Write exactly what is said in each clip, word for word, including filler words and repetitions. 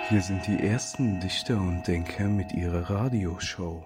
Hier sind die ersten Dichter und Denker mit ihrer Radioshow.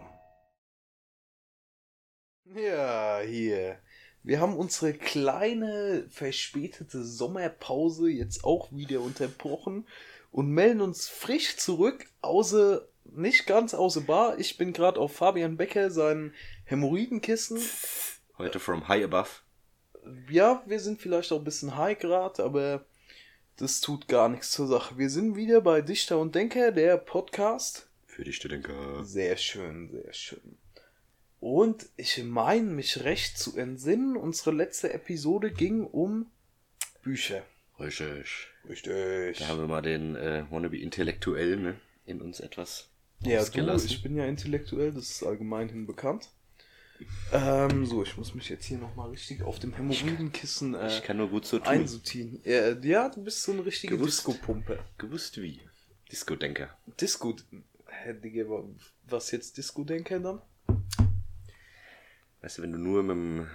Ja, hier. Wir haben unsere kleine, verspätete Sommerpause jetzt auch wieder unterbrochen und melden uns frisch zurück, außer, nicht ganz außer Bar. Ich bin gerade auf Fabian Becker, sein Hämorrhoidenkissen. Heute from high above. Ja, wir sind vielleicht auch ein bisschen high gerade, aber das tut gar nichts zur Sache. Wir sind wieder bei Dichter und Denker, der Podcast. Für die Studentenker. Sehr schön, sehr schön. Und ich meine, mich recht zu entsinnen, unsere letzte Episode ging um Bücher. Richtig. Richtig. Da haben wir mal den äh, Wannabe-Intellektuell ne, in uns etwas Ja, du, ausgelassen. ich bin ja intellektuell, das ist allgemeinhin bekannt. Ähm, so, ich muss mich jetzt hier nochmal richtig auf dem Hämorrhoidenkissen äh, Ich kann nur gut so tun. einsortieren. Äh, ja, du bist so eine richtige Gewusst. Disco-Pumpe. Gewusst wie. Disco-Denker. Disco... Hä, Digga, was jetzt Disco-Denker dann? Weißt du, wenn du nur mit dem...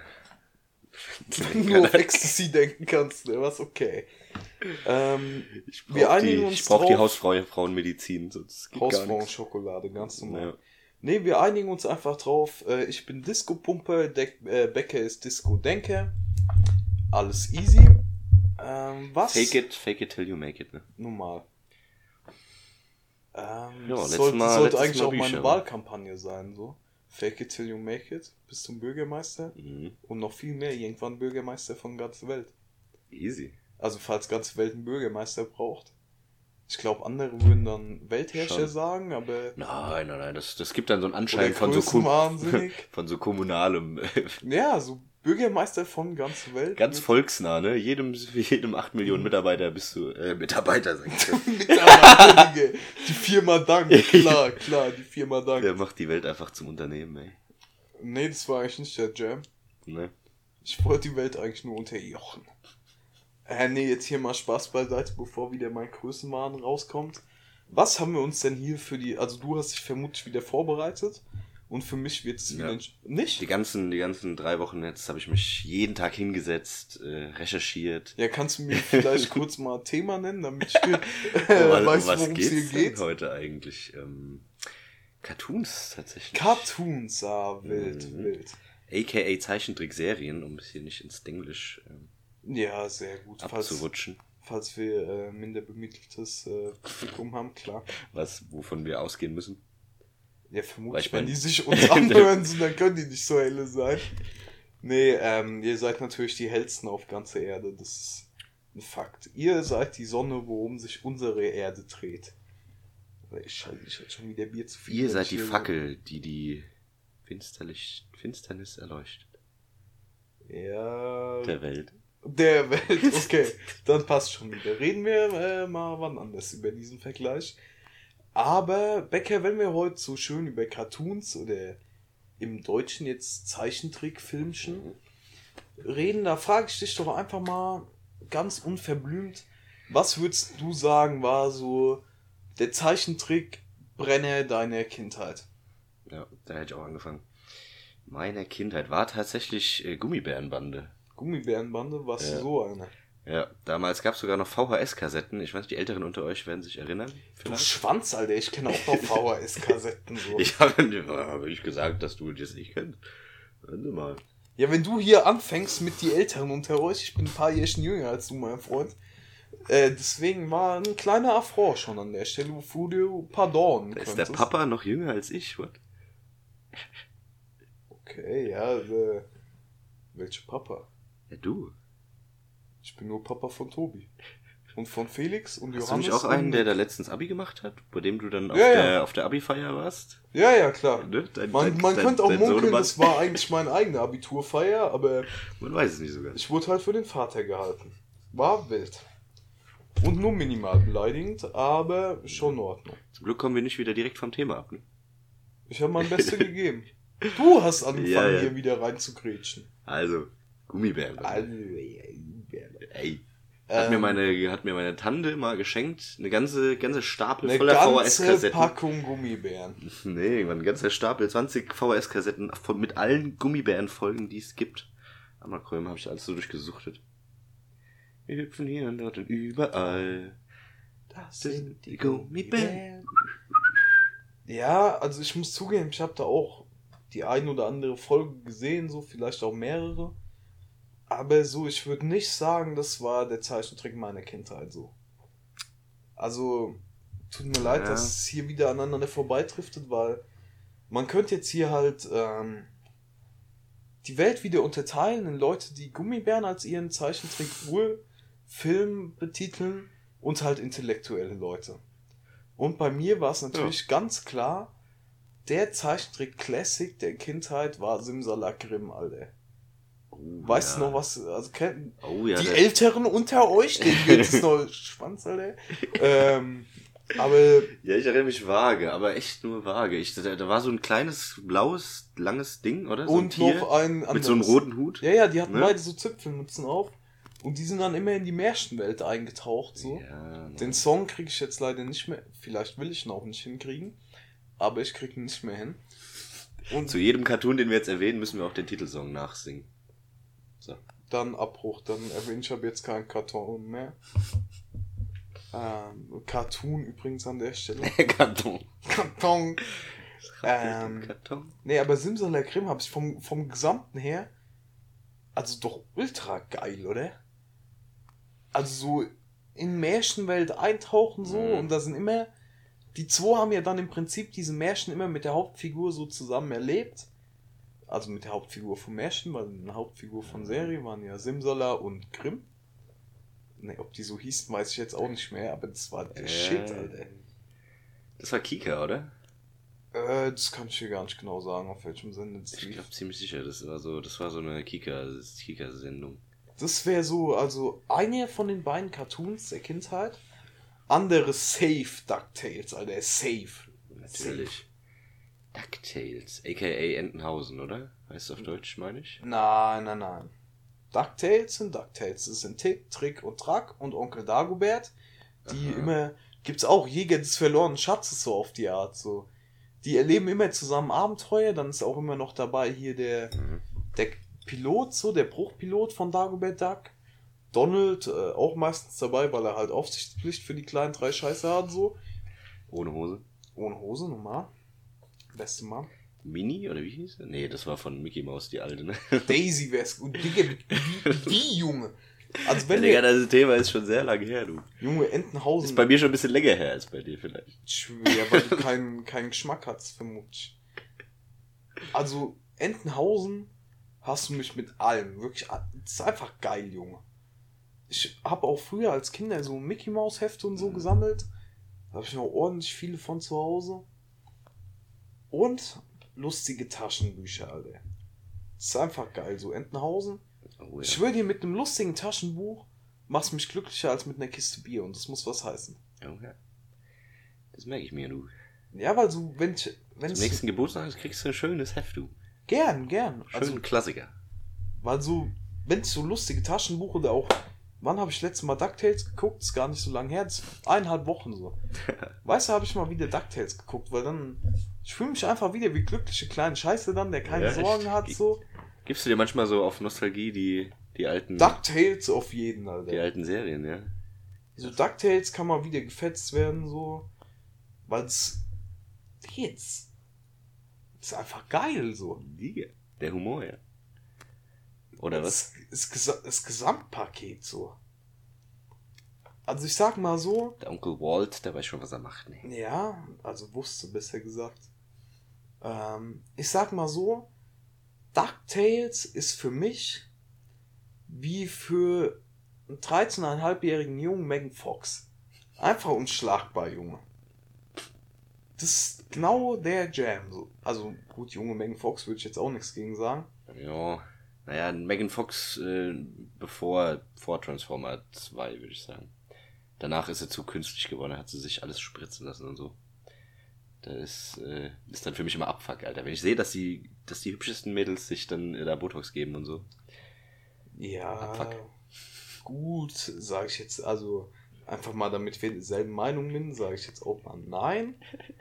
Wenn du nur auf Ecstasy denken kannst, ne, was okay. Ähm, Ich brauch wir die, einigen uns ich brauch die drauf- Hausfrauenmedizin, sonst geht gar nichts. Hausfrauenschokolade, ganz normal. Ja. Ne, wir einigen uns einfach drauf. Äh, ich bin Disco-Pumpe, De- äh, Becker ist Disco-Denker. Alles easy. Ähm, was? Fake it, fake it till you make it. Ne? Normal. Ähm, Ja, das letztes sollte, Mal- sollte letztes eigentlich Mal auch meine Bücher. Wahlkampagne sein, so. Fake it till you make it, bis zum Bürgermeister. Mhm. Und noch viel mehr, irgendwann Bürgermeister von ganzer Welt. Easy. Also falls ganze Welt einen Bürgermeister braucht. Ich glaube, andere würden dann Weltherrscher Schon. sagen, aber... Nein, nein, nein, das, das gibt dann so einen Oder Anschein von so, kom- größenwahnsinnig. von so kommunalem, Ja, so Bürgermeister von ganzer Welt. ganz mit volksnah, ne? Jedem, jedem acht Millionen Mitarbeiter bist du, äh, Mitarbeiter, sag ich. Mitarbeiter, Digga. Die Firma Dank, klar, klar, die Firma Dank. Der macht die Welt einfach zum Unternehmen, ey. Nee, das war eigentlich nicht der Jam. Ne? Ich wollte die Welt eigentlich nur unterjochen. Äh, nee, jetzt hier mal Spaß beiseite, bevor wieder mein Größenwahn rauskommt. Was haben wir uns denn hier für die... Also du hast dich vermutlich wieder vorbereitet. Und für mich wird es wieder... Ja. Nicht? Die ganzen, die ganzen drei Wochen jetzt habe ich mich jeden Tag hingesetzt, äh, recherchiert. Ja, kannst du mir vielleicht kurz mal ein Thema nennen, damit ich äh, Um weiß, was worum es hier geht's denn geht? heute eigentlich? Ähm, Cartoons tatsächlich. Cartoons, ah, wild, Mhm. wild. A K A Zeichentrickserien, um es hier nicht ins Denglisch ähm, Ja, sehr gut. Falls, abzurutschen. falls wir äh, minder bemitteltes äh, Publikum haben, klar. Was, wovon wir ausgehen müssen. Ja, Weil vermutlich, ich wenn mein- die sich uns anhören, so, dann können die nicht so helle sein. Nee, ähm, ihr seid natürlich die hellsten auf ganzer Erde, das ist ein Fakt. Ihr seid die Sonne, worum sich unsere Erde dreht. Ich schalte ich halt schon wieder Bier zu viel. Ihr wenn seid ich die hier so- Fackel, die die Finsterlich, Finsternis erleuchtet. Ja, Der Welt. der Welt, okay, dann passt schon wieder. Reden wir äh, mal wann anders über diesen Vergleich. Aber, Becker, wenn wir heute so schön über Cartoons oder im Deutschen jetzt Zeichentrickfilmchen reden, da frage ich dich doch einfach mal ganz unverblümt, was würdest du sagen, war so der Zeichentrickbrenner deiner Kindheit? Ja, da hätte ich auch angefangen. Meine Kindheit war tatsächlich äh, Gummibärenbande. Gummibärenbande, was Ja. so eine? Ja, damals gab es sogar noch V H S-Kassetten. Ich weiß nicht, die Älteren unter euch werden sich erinnern. Du Vielleicht. Schwanz, Alter, ich kenne auch noch V H S-Kassetten so. Ich habe hab ich gesagt, dass du das nicht kennst. Warte mal. Ja, wenn du hier anfängst mit die Älteren unter euch, ich bin ein paar Jährchen jünger als du, mein Freund. Äh, deswegen war ein kleiner Affront schon an der Stelle, wofür du pardon Ist könntest. der Papa noch jünger als ich? What? Okay, ja, äh, welcher Papa? Ja, du. Ich bin nur Papa von Tobi. Und von Felix und Hast du Johannes. nicht auch einen, und... der da letztens Abi gemacht hat? Bei dem du dann auf, Ja, ja. der, auf der Abi-Feier warst? Ja, ja, klar. Ne? Dein, Man, dein- man dein- könnte auch dein munkeln, Sohnemann. das war eigentlich meine eigene Abiturfeier, aber Man weiß es nicht sogar. ich wurde halt für den Vater gehalten. War wild. Und nur minimal beleidigend, aber schon in Ordnung. Zum Glück kommen wir nicht wieder direkt vom Thema ab. Ne? Ich habe mein Bestes gegeben. Du hast angefangen, Ja, ja. hier wieder reinzugrätschen. Also, Gummibären. Also, Ey. Hat, mir ähm, meine, hat mir meine Tante mal geschenkt. Eine ganze, ganze Stapel eine voller V H ganze S-Kassetten. Packung Gummibären. Nee, ein ganzer Stapel, zwanzig V H S-Kassetten von, mit allen Gummibären-Folgen, die es gibt. Amalkröm habe ich alles so durchgesuchtet. Wir hüpfen hier und dort und überall. Das sind die Gummibären. Ja, also ich muss zugeben, ich habe da auch die ein oder andere Folge gesehen, so vielleicht auch mehrere. Aber so, ich würde nicht sagen, das war der Zeichentrick meiner Kindheit so. Also, tut mir leid, Ja. dass es hier wieder aneinander vorbeitriftet, weil man könnte jetzt hier halt ähm, die Welt wieder unterteilen in Leute, die Gummibären als ihren Zeichentrick-Urfilm betiteln und halt intellektuelle Leute. Und bei mir war es natürlich ja. ganz klar, der Zeichentrick-Classic der Kindheit war Simsalakrim, Alter. Oh, weißt ja. du noch was? Also kennen oh, ja, die der... Älteren unter euch, denen wird es noch Schwanz, Alter. ähm, aber ja, ich erinnere mich vage, aber echt nur vage. Ich, da, da war so ein kleines, blaues, langes Ding, oder? So und ein Tier noch ein anderes. Mit so einem roten Hut. Ja, ja, die hatten ne? beide so Zipfelmützen auf. Und die sind dann immer in die Märchenwelt eingetaucht, so. Ja, den Song kriege ich jetzt leider nicht mehr. Vielleicht will ich ihn auch nicht hinkriegen. Aber ich kriege ihn nicht mehr hin. Und zu jedem Cartoon, den wir jetzt erwähnen, müssen wir auch den Titelsong nachsingen. So. Dann Abbruch. Dann erwähne ich ab jetzt keinen Karton mehr. Ähm, Cartoon übrigens an der Stelle. Karton. Karton. Ähm, Karton. Nee, aber Simsalakrim habe ich vom, vom Gesamten her, also doch ultra geil, oder? Also so in Märchenwelt eintauchen so mhm. und da sind immer, die zwei haben ja dann im Prinzip diese Märchen immer mit der Hauptfigur so zusammen erlebt. Also mit der Hauptfigur vom Märchen, weil eine Hauptfigur von Serie waren ja Simsala und Grimm. Ne, ob die so hießen, weiß ich jetzt auch nicht mehr, aber das war der äh, Shit, Alter. Das war Kika, oder? Äh, das kann ich dir gar nicht genau sagen, auf welchem Sender das lief. Ich glaube ziemlich sicher, das war so, das war so eine Kika, das Kika-Sendung. Das wäre so, also eine von den beiden Cartoons der Kindheit. Andere safe DuckTales, Alter, safe. Natürlich. Safe. DuckTales, aka Entenhausen, oder? Heißt auf Deutsch, meine ich? Nein, nein, nein. DuckTales sind DuckTales. Das sind Tick, Trick und Track und Onkel Dagobert. Die Aha. immer, gibt's auch Jäger des verlorenen Schatzes so auf die Art, so. Die erleben immer zusammen Abenteuer, dann ist auch immer noch dabei hier der, mhm. der Pilot, so, der Bruchpilot von Dagobert Duck. Donald, äh, auch meistens dabei, weil er halt Aufsichtspflicht für die kleinen drei Scheiße hat, so. Ohne Hose. Ohne Hose, normal. Beste Mann. Mini, oder wie hieß er? Nee, das war von Mickey Mouse, die alte, ne? Daisy wär's gut. Digga, wie, wie, Junge? Also wenn ja, Digga, das Thema ist schon sehr lange her, du. Junge, Entenhausen. Ist bei mir schon ein bisschen länger her als bei dir vielleicht. Schwer, weil du keinen keinen Geschmack hast, vermutlich. Also, Entenhausen hast du mich mit allem. Wirklich, das ist einfach geil, Junge. Ich habe auch früher als Kinder so Mickey Mouse Hefte und so mhm. gesammelt. Da habe ich noch ordentlich viele von zu Hause. Und lustige Taschenbücher, Alter. Das ist einfach geil, so Entenhausen. Oh, ja. Ich schwöre dir, mit einem lustigen Taschenbuch machst du mich glücklicher als mit einer Kiste Bier und das muss was heißen. Oh, ja. Das merke ich mir, du. Ja, weil so, wenn ich... Wenn Zum nächsten Geburtstag kriegst du ein schönes Heft, du. Gern, gern. Schönen also, Klassiker. Weil so, wenn ich so lustige Taschenbuch oder auch... Wann habe ich letztes Mal DuckTales geguckt? Ist gar nicht so lange her. Das ist eineinhalb Wochen so. Weißt du, habe ich mal wieder DuckTales geguckt, weil dann... Ich fühle mich einfach wieder wie glückliche kleine Scheiße dann, der keine ja, Sorgen ich, hat, so. Gibst du dir manchmal so auf Nostalgie die, die alten... DuckTales auf jeden, Alter. Die alten Serien, ja. So DuckTales kann mal wieder gefetzt werden, so. Weil es... Jetzt... Ist einfach geil, so. Der Humor, ja. Oder das, was? Das, das Gesamtpaket, so. Also ich sag mal so... Der Onkel Walt, der weiß schon, was er macht, ne? Ja, also wusste, besser gesagt. Ähm, ich sag mal so, DuckTales ist für mich wie für einen dreizehneinhalbjährigen Jungen Megan Fox. Einfach unschlagbar, Junge. Das ist genau der Jam. So. Also gut, junge Megan Fox würde ich jetzt auch nichts gegen sagen. Ja, naja, Megan Fox äh, bevor vor Transformer zwei, würde ich sagen. Danach ist sie zu künstlich geworden, hat sie sich alles spritzen lassen und so. Das äh, ist dann für mich immer Abfuck, Alter. Wenn ich sehe, dass die, dass die hübschesten Mädels sich dann äh, da Botox geben und so. Ja, Abfuck. Gut, sage ich jetzt, also einfach mal, damit wir derselben Meinung sind, sage ich jetzt auch mal nein.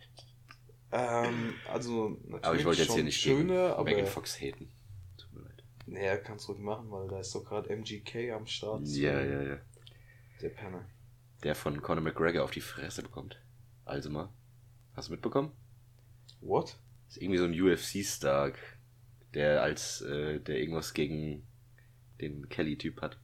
ähm, also natürlich aber ich wollte jetzt hier nicht schöne, aber Megan Fox haten. Tut mir leid. Naja, kannst du ruhig machen, weil da ist doch gerade M G K am Start. Ja, ja, ja. Der Penner. der von Conor McGregor auf die Fresse bekommt. Also mal. Hast du mitbekommen? What? Das ist irgendwie so ein U F C-Star, der als, äh, der irgendwas gegen den Kelly-Typ hat.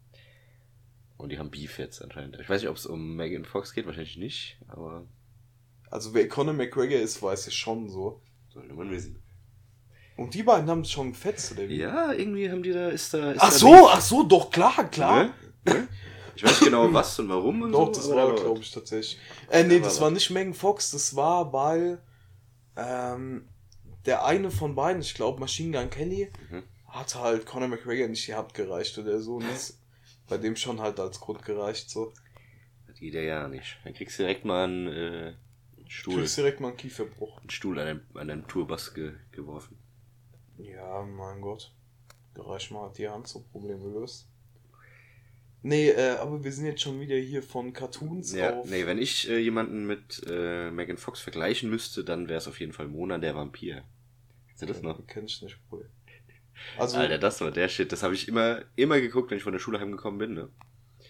Und die haben Beef jetzt anscheinend. Ich weiß nicht, ob es um Megan Fox geht, wahrscheinlich nicht, aber... Also wer Conor McGregor ist, weiß ich schon so. Sollte man wissen. Und die beiden haben es schon gefetzt, oder wie? Ja, irgendwie haben die da, ist da... Ist Ach da so, Beef. ach so, doch, klar, klar. Ne? Ne? Ich weiß nicht genau was und warum und Doch, so. das aber war, da glaube ich, tatsächlich. Äh, nee, Ja, das war war was. nicht Megan Fox, das war, weil ähm, der eine von beiden, ich glaube Machine Gun Kelly, Mhm. hat halt Conor McGregor nicht die Hand gereicht oder so. Und das bei dem schon halt als Grund gereicht, so. Das geht ja ja nicht. Dann kriegst du direkt mal einen äh, Du Stuhl, kriegst direkt mal einen Kieferbruch. einen Stuhl an deinem, an deinem Tourbus ge, geworfen. Ja, mein Gott. Gereicht mal hat die Hand so Problem gelöst. Nee, äh, aber wir sind jetzt schon wieder hier von Cartoons Ja, auf... nee, wenn ich äh, jemanden mit äh, Megan Fox vergleichen müsste, dann wäre es auf jeden Fall Mona, der Vampir. Kennst du das noch? Kenn ich nicht, Bruder. Also, Alter, das war der Shit. Das habe ich immer, immer geguckt, wenn ich von der Schule heimgekommen bin, ne?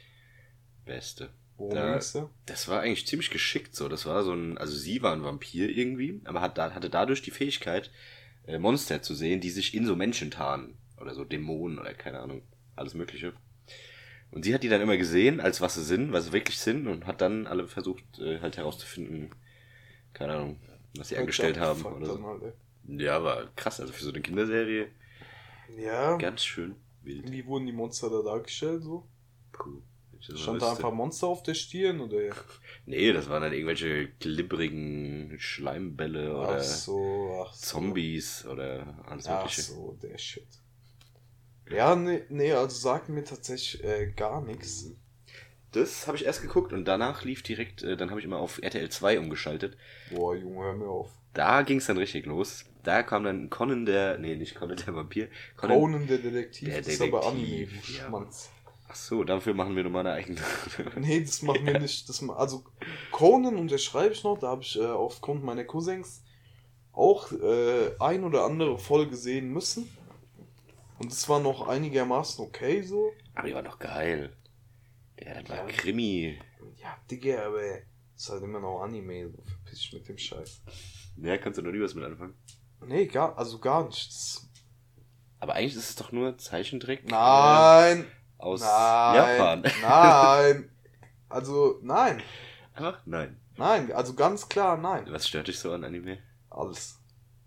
Beste. worum da- ging's da? Das war eigentlich ziemlich geschickt so. Das war so ein, also sie war ein Vampir irgendwie, aber hat, da- hatte dadurch die Fähigkeit, äh, Monster zu sehen, die sich in so Menschen tarnen. Oder so Dämonen oder keine Ahnung. Alles Mögliche. Und sie hat die dann immer gesehen, als was sie sind, was sie wirklich sind, und hat dann alle versucht, äh, halt herauszufinden, keine Ahnung, was sie angestellt haben. Fuck, Oder dann so. halt, ey. Ja, war krass. Also für so eine Kinderserie Ja, ganz schön wild. wie wurden die Monster da dargestellt, so? Cool. Wenn ich das mal Stand da wüsste. einfach Monster auf der Stirn, oder? Nee, das waren dann irgendwelche glibbrigen Schleimbälle oder Ach so, ach so. Zombies oder alles Ach mögliche. so, der Shit. Ja, nee, nee, also sagt mir tatsächlich äh, gar nichts. Das habe ich erst geguckt und danach lief direkt, äh, dann habe ich immer auf R T L zwei umgeschaltet. Boah, Junge, hör mir auf. Da ging es dann richtig los. Da kam dann Conan der, nee, nicht Conan der Vampir. Conan, Conan der Detektiv, der das ist aber Detektiv, Anime, du ja. Schmanz. ach so, dafür machen wir nochmal eine eigene. Nee, das machen wir nicht. Das, ma- also Conan unterschreibe ich noch, da habe ich äh, aufgrund meiner Cousins auch äh, ein oder andere Folge sehen müssen. Und es war noch einigermaßen okay so. Aber die war doch geil. Der das war Ja. Krimi. Ja, Digga, aber es ist halt immer noch Anime, so verpiss dich mit dem Scheiß. Ja, kannst du noch nie was mit anfangen. Nee, gar, also gar nicht. Das, Aber eigentlich ist es doch nur Zeichentrick. äh, nein! Aus nein! Japan. Nein! Also, nein! Einfach? Nein. Nein, also ganz klar, nein. Was stört dich so an Anime? Alles.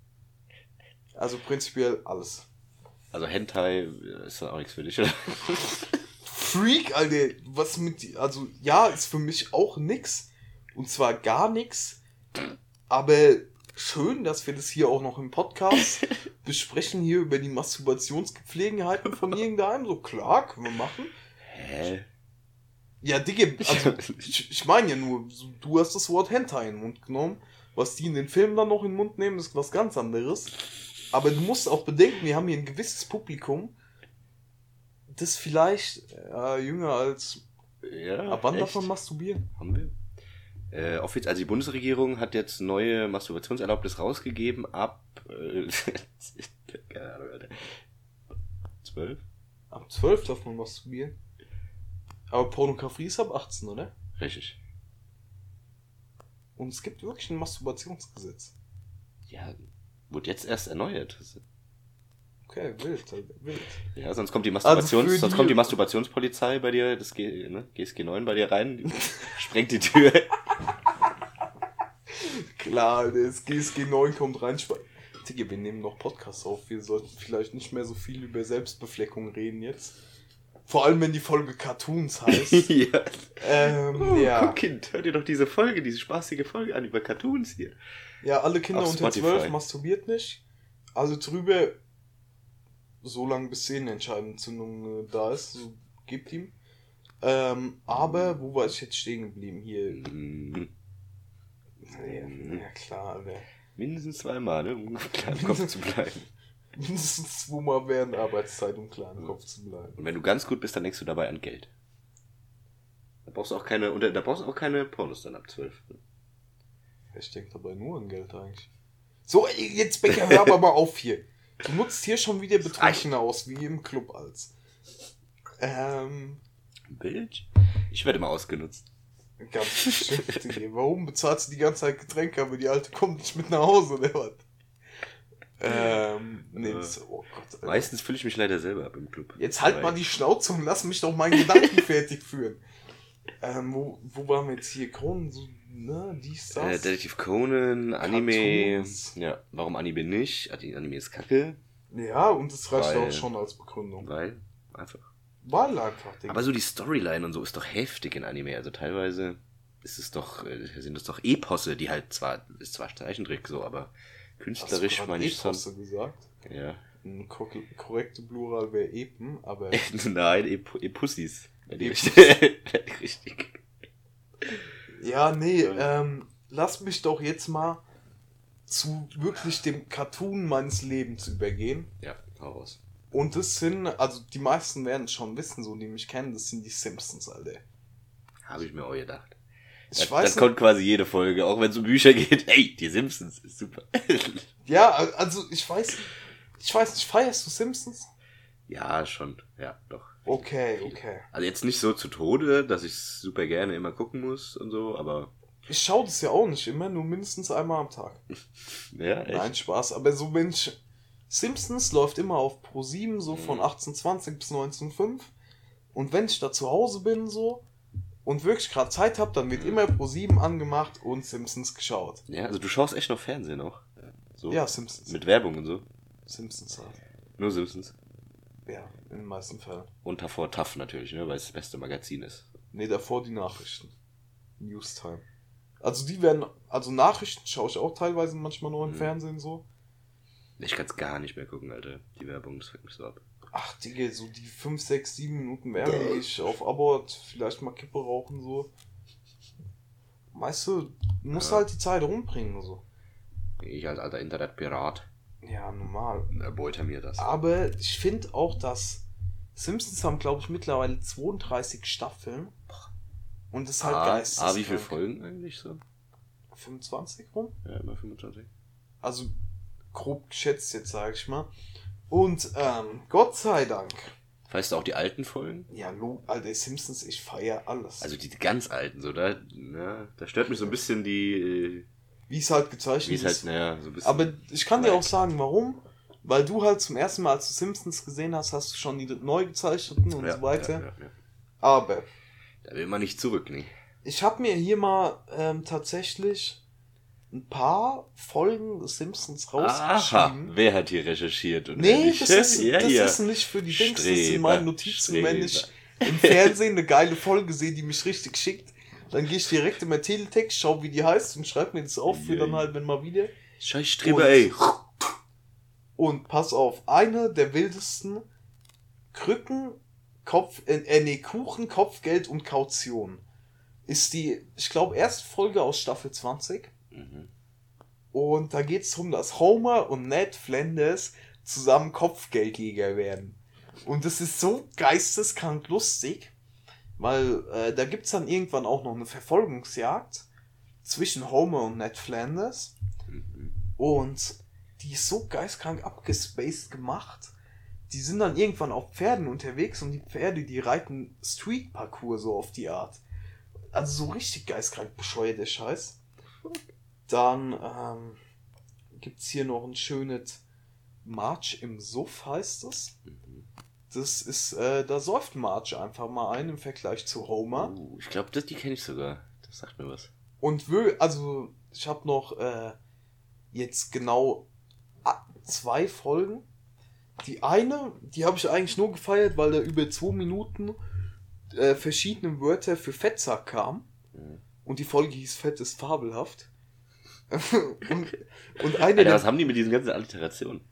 Also prinzipiell alles. Also Hentai ist dann auch nichts für dich, oder? Freak, Alter, was mit die, also ja, ist für mich auch nix. Und zwar gar nix. Aber schön, dass wir das hier auch noch im Podcast besprechen, hier über die Masturbationsgepflegenheiten von irgendeinem. So klar, können wir machen. Hä? Ja, Digga, also ich, ich meine ja nur, so, du hast das Wort Hentai in den Mund genommen. Was die in den Filmen dann noch in den Mund nehmen, ist was ganz anderes. Aber du musst auch bedenken, wir haben hier ein gewisses Publikum, das vielleicht äh, jünger als... Ja, Ab wann echt? davon masturbieren? Haben wir? Äh, offiz- also die Bundesregierung hat jetzt neue Masturbationserlaubnis rausgegeben ab äh, keine Ahnung, Alter. zwölf? Ab zwölf darf man masturbieren. Aber Pornografie ist ab achtzehn, oder? Richtig. Und es gibt wirklich ein Masturbationsgesetz. Ja, wurde jetzt erst erneuert. Okay, wild, Alter, wild. Ja, sonst kommt die Masturbations, Also für sonst die- kommt die Masturbationspolizei bei dir, das G, ne, G S G neun bei dir rein, die sprengt die Tür. Klar, das G S G neun kommt rein. Sp- Digga, wir nehmen noch Podcasts auf. Wir sollten vielleicht nicht mehr so viel über Selbstbefleckung reden jetzt. Vor allem, wenn die Folge Cartoons heißt. ja. ähm, Oh, ja. guck, Kind, hör dir doch diese Folge, diese spaßige Folge an über Cartoons hier. ja, alle Kinder Auf unter Spotify. zwölf masturbiert nicht. Also drüber so lange bis Sehnenentscheidungsentzündung äh, da ist. So, gebt ihm. Ähm, aber, wo war ich jetzt stehen geblieben? Hier. Mhm. Ja, ja klar, Alter. Mindestens zweimal, ne, um klar im Kopf zu bleiben. Mindestens zweimal während Arbeitszeit, um klar im Kopf zu bleiben. Und wenn du ganz gut bist, dann denkst du dabei an Geld. Da brauchst du auch keine, unter, da brauchst du auch keine Pornos dann ab zwölf. Ich denke dabei nur an Geld eigentlich. So, ey, jetzt Becker, hör aber mal auf hier. Du nutzt hier schon wieder Betrunkener aus, wie im Club als. Ähm, Bild? Ich werde immer ausgenutzt. Ganz bestimmt. Digga. Warum bezahlst du die ganze Zeit Getränke, aber die Alte kommt nicht mit nach Hause, oder was? Ähm, nee, das, oh Gott. Alter. Meistens fülle ich mich leider selber ab im Club. Jetzt halt mal die Schnauze und lass mich doch meinen Gedanken fertig führen. Ähm, wo, wo waren wir jetzt hier? Kronen, so, ne, dies, das? Äh, Detective Conan, Anime. Cartoons. Ja, warum Anime nicht? Anime ist kacke. Ja, und das reicht Weil- auch schon als Begründung. Weil, einfach. Weil einfach, Digga. Aber so die Storyline und so ist doch heftig in Anime. Also teilweise ist es doch, äh, sind es doch Eposse, die halt zwar, ist zwar Zeichentrick so, aber künstlerisch Hast du meine gerade ich schon. Eposse gesagt? Ja. Eine ko- korrekte Plural wäre Epen, aber Nein, Ep Epussis. Wenn die Epussis. richtig. richtig. ja, nee, ähm, lass mich doch jetzt mal zu wirklich dem Cartoon meines Lebens übergehen. Ja, hau raus. Und das sind, also die meisten werden es schon wissen, so die mich kennen, das sind die Simpsons, Alter. Habe ich mir auch gedacht. Ich Das, weiß das nicht, kommt quasi jede Folge, auch wenn es um Bücher geht. Hey, die Simpsons ist super. ja, also ich weiß, ich weiß nicht, feierst du Simpsons? Ja, schon. Ja, doch. Okay, okay. Also jetzt nicht so zu Tode, dass ich es super gerne immer gucken muss und so, aber Ich schaue das ja auch nicht immer, nur mindestens einmal am Tag. ja, echt. Nein, Spaß, aber so wenn ich, Simpsons läuft immer auf Pro sieben, so von Mhm. achtzehn zwanzig bis neunzehn Uhr fünf. Und wenn ich da zu Hause bin, so, und wirklich gerade Zeit habe, dann wird Mhm. immer Pro sieben angemacht und Simpsons geschaut. Ja, also du schaust echt noch Fernsehen auch. So. Ja, Simpsons. Mit Werbung und so. Simpsons halt. Nur Simpsons. Ja, in den meisten Fällen. Und davor Tough natürlich, ne, weil es das beste Magazin ist. Nee, davor die Nachrichten. Newstime. Also die werden, also Nachrichten schaue ich auch teilweise manchmal nur im Mhm. Fernsehen so. Ich kann es gar nicht mehr gucken, Alter. Die Werbung, das fuckt mich so ab. Ach, Digga, so die fünf, sechs, sieben Minuten Werbung, die ich auf Abort, vielleicht mal Kippe rauchen, so. Weißt du, du musst Ja. halt die Zeit rumbringen, so. Ich als alter Internetpirat Ja, normal. erbeute mir das. Aber ich finde auch, dass Simpsons haben, glaube ich, mittlerweile zweiunddreißig Staffeln. Und das ist halt ah, geisteskrank. ah, wie viele Folgen eigentlich so? fünfundzwanzig rum? Ja, immer fünfundzwanzig. Also grob geschätzt jetzt, sage ich mal. Und ähm, Gott sei Dank. Weißt du auch die alten Folgen? Ja, lo, Alter, Simpsons, ich feiere alles. Also die ganz alten, so, da, na, da stört mich so ein bisschen die, äh, wie es halt gezeichnet wie es halt, ist. naja, so ein bisschen. Aber ich kann dir wack. auch sagen, warum. Weil du halt zum ersten Mal, als du Simpsons gesehen hast, hast du schon die neu gezeichneten und ja, so weiter. Ja, ja, ja. Aber Da will man nicht zurück, ne? ich habe mir hier mal ähm, tatsächlich ein paar Folgen des Simpsons Aha, rausgeschrieben. wer hat hier recherchiert? Und Nee, wer nicht? das, ist, ja, das ja. ist nicht für die Dings, das sind Streber, meine Notizen, wenn ich Streber. im Fernsehen eine geile Folge sehe, die mich richtig schickt. Dann gehe ich direkt in mein Teletext, schau, wie die heißt und schreibe mir das auf für dann halt, wenn mal wieder. Scheiß Streber, Und- ey. Und pass auf, eine der wildesten Krücken, Kopf, äh, äh, nee, Kuchen, Kopfgeld und Kaution ist die, ich glaube, erste Folge aus Staffel zwanzig. Mhm. Und da geht es darum, dass Homer und Ned Flanders zusammen Kopfgeldjäger werden. Und das ist so geisteskrank lustig, weil äh, da gibt es dann irgendwann auch noch eine Verfolgungsjagd zwischen Homer und Ned Flanders. Mhm. Und die ist so geistkrank abgespaced gemacht. Die sind dann irgendwann auf Pferden unterwegs und die Pferde, die reiten Street-Parcours so auf die Art. Also so richtig geistkrank bescheuert der Scheiß. Dann ähm, gibt es hier noch ein schönes March im Suff, heißt es. Mhm. Das ist, äh, da säuft March einfach mal ein im Vergleich zu Homer. Uh, ich glaube, die kenne ich sogar. Das sagt mir was. Und wö- also ich habe noch äh, jetzt genau a- zwei Folgen. Die eine, die habe ich eigentlich nur gefeiert, weil da über zwei Minuten äh, verschiedene Wörter für Fettsack kamen. Mhm. Und die Folge hieß Fett ist fabelhaft. und, und eine Alter, der was haben die mit diesen ganzen Alliterationen?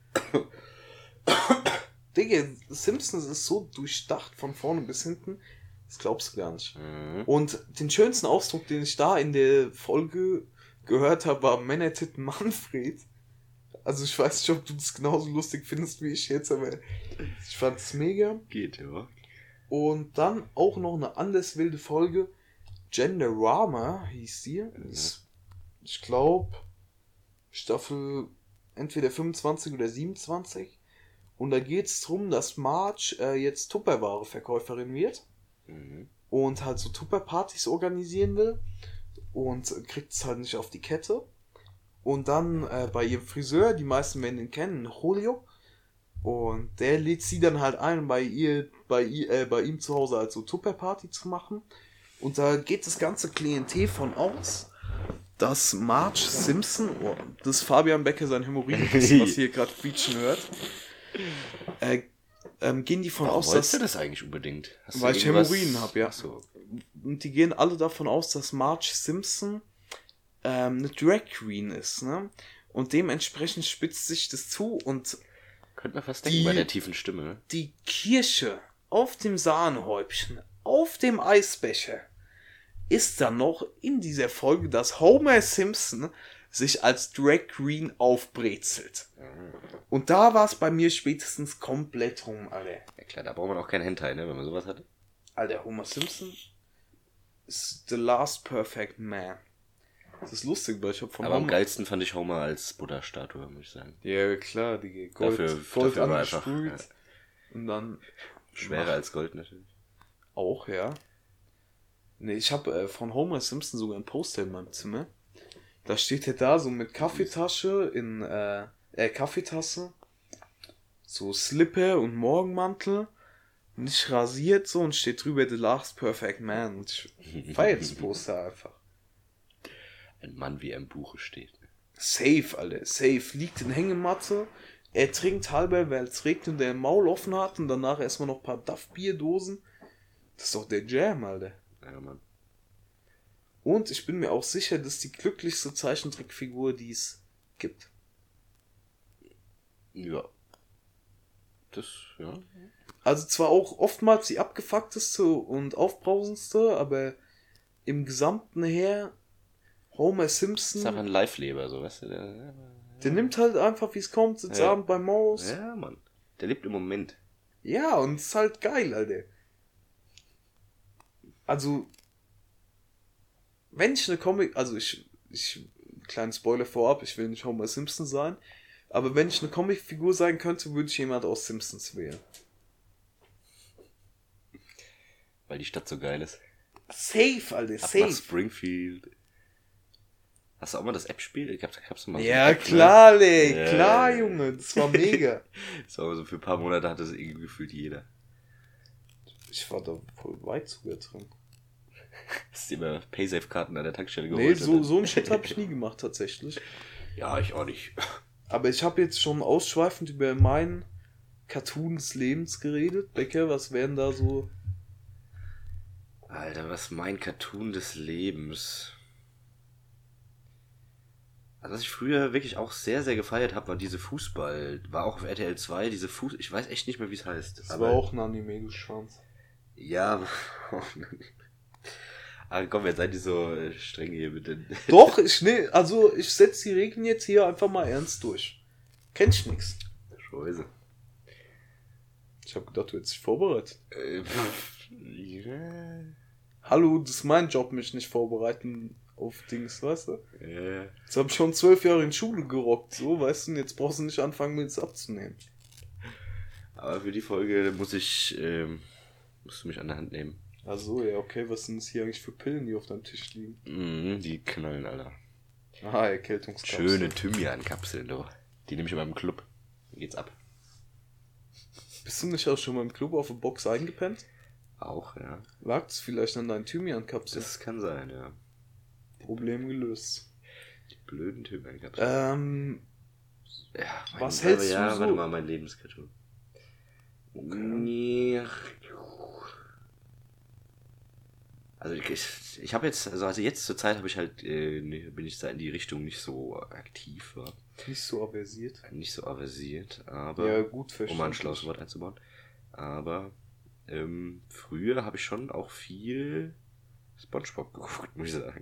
Digga, Simpsons ist so durchdacht von vorne bis hinten, das glaubst du gar nicht. Mhm. Und den schönsten Ausdruck, den ich da in der Folge gehört habe, war Männertitten Manfred. Also ich weiß nicht, ob du das genauso lustig findest wie ich jetzt, aber ich fand es mega. Geht, ja. Und dann auch noch eine anders wilde Folge, Genderama hieß die. Ist, ich glaube, Staffel entweder fünfundzwanzig oder siebenundzwanzig. Und da geht es darum, dass Marge äh, jetzt Tupperware-Verkäuferin wird. Mhm. und halt so Tupperpartys organisieren will und kriegt es halt nicht auf die Kette. Und dann äh, bei ihrem Friseur, die meisten werden ihn kennen, Julio, und der lädt sie dann halt ein, bei ihr, bei ihr, äh, bei ihm zu Hause halt so Tupperparty zu machen. Und da geht das ganze Klientel von aus, dass Marge Simpson, oh, das Fabian Becker sein Hämorrhoiden, was ihr hier gerade quietschen hört, äh, ähm, gehen die von Warum aus, dass... dass... du das eigentlich unbedingt? Hast weil du ich irgendwas... Hämorrhoiden habe, ja. So. Und die gehen alle davon aus, dass Marge Simpson ähm, eine Drag Queen ist, ne? Und dementsprechend spitzt sich das zu und Könnte man fast denken die, bei der tiefen Stimme, ne? die Kirsche auf dem Sahnehäubchen, auf dem Eisbecher, ist dann noch in dieser Folge, dass Homer Simpson sich als Drag Queen aufbrezelt. Und da war es bei mir spätestens komplett rum, Alter. Ja klar, da braucht man auch keinen Hentai, ne, wenn man sowas hatte. Alter, Homer Simpson ist the last perfect man. Das ist lustig, weil ich hab von Aber am Homer... geilsten fand ich Homer als Buddha-Statue, muss ich sagen. Ja, klar, die Gold, Dafür, Gold dafür war einfach angesprüht. ja, Und dann... schwerer als Gold natürlich. Auch, ja. Ne, ich habe äh, von Homer Simpson sogar ein Poster in meinem Zimmer. Da steht er da so mit Kaffeetasche in, äh, äh, Kaffeetasse, so Slipper und Morgenmantel, nicht rasiert so und steht drüber The Last Perfect Man. Und ich feier das Poster einfach. Ein Mann, wie er im Buche steht. Safe, Alter, safe. Liegt in Hängematte, er trinkt halber, weil es regnet und der ein Maul offen hat und danach erstmal noch ein paar Duff-Bierdosen. Das ist doch der Jam, Alter. Ja, Mann. Und ich bin mir auch sicher, dass die glücklichste Zeichentrickfigur, die es gibt. Ja. Das, ja. Also zwar auch oftmals die abgefuckteste und aufbrausendste, aber im Gesamten her Homer Das ist einfach Simpson, ein Live-Leber, so, weißt du? Der, der nimmt halt einfach, wie es kommt, sitzt Ja. abend beim Maus. ja, Mann. Der lebt im Moment. Ja, und ist halt geil, Alter. Also, wenn ich eine Comic, also ich, ich, kleinen Spoiler vorab, ich will nicht Homer Simpson sein, aber wenn ich eine Comicfigur sein könnte, würde ich jemand aus Simpsons wählen. Weil die Stadt so geil ist. Safe, Alter, Ab nach safe. Springfield. Hast du auch mal das App-Spiel? Ich glaub, da gab's mal so Ja, eine App, klar, ey, Ja, klar, ja, ja. Junge, das war mega. Ne? So, so für ein paar Monate hatte es irgendwie gefühlt jeder. Ich war da voll weit sogar drin. Hast du immer Paysafe-Karten an der Tankstelle Nee, geholt? so, oder? so ein Shit habe ich nie gemacht, tatsächlich. Ja, ich auch nicht. Aber ich habe jetzt schon ausschweifend über meinen Cartoon des Lebens geredet. Becker, was wären da so... Alter, was mein Cartoon des Lebens. Also was ich früher wirklich auch sehr, sehr gefeiert habe, war diese Fußball. War auch auf R T L zwei, diese Fuß... Ich weiß echt nicht mehr, wie es heißt. Das war auch ein Anime, du Schwanz. Ja, aber... Aber komm, jetzt seid ihr so äh, streng hier mit den... Doch, ich ne, also ich setze die Regeln jetzt hier einfach mal ernst durch. Kenn ich nix. Scheiße. Ich habe gedacht, du hättest dich vorbereitet. Äh, pff, ja. Hallo, das ist mein Job, mich nicht vorbereiten auf Dings, weißt du? Ja. Jetzt habe ich schon zwölf Jahre in Schule gerockt, so, weißt du, und jetzt brauchst du nicht anfangen, mir das abzunehmen. Aber für die Folge muss ich, ähm, musst du mich an der Hand nehmen. Also, ja, okay, was sind das hier eigentlich für Pillen, die auf deinem Tisch liegen? Mhm, die knallen, Alter. Aha, Erkältungskapsel. Schöne Thymian-Kapseln, du. Die nehme ich in meinem Club. Dann geht's ab. Bist du nicht auch schon mal im Club auf der Box eingepennt? Auch, ja. Lag es vielleicht an deinen Thymian-Kapseln? Das kann sein, ja. Problem gelöst. Die blöden Thymian-Kapseln. Ähm, Ja, mein, was hältst ja, du so- warte mal, mein Lebenskarton. Okay. Also ich, ich, ich habe jetzt, also, also jetzt zur Zeit habe ich halt, äh, ne- bin ich da in die Richtung nicht so aktiv, war. nicht so aversiert. Nicht so aversiert, aber Ja, gut, verstehe. um mal ein schlaues Wort einzubauen. Aber ähm, früher habe ich schon auch viel SpongeBob geguckt, muss ich sagen.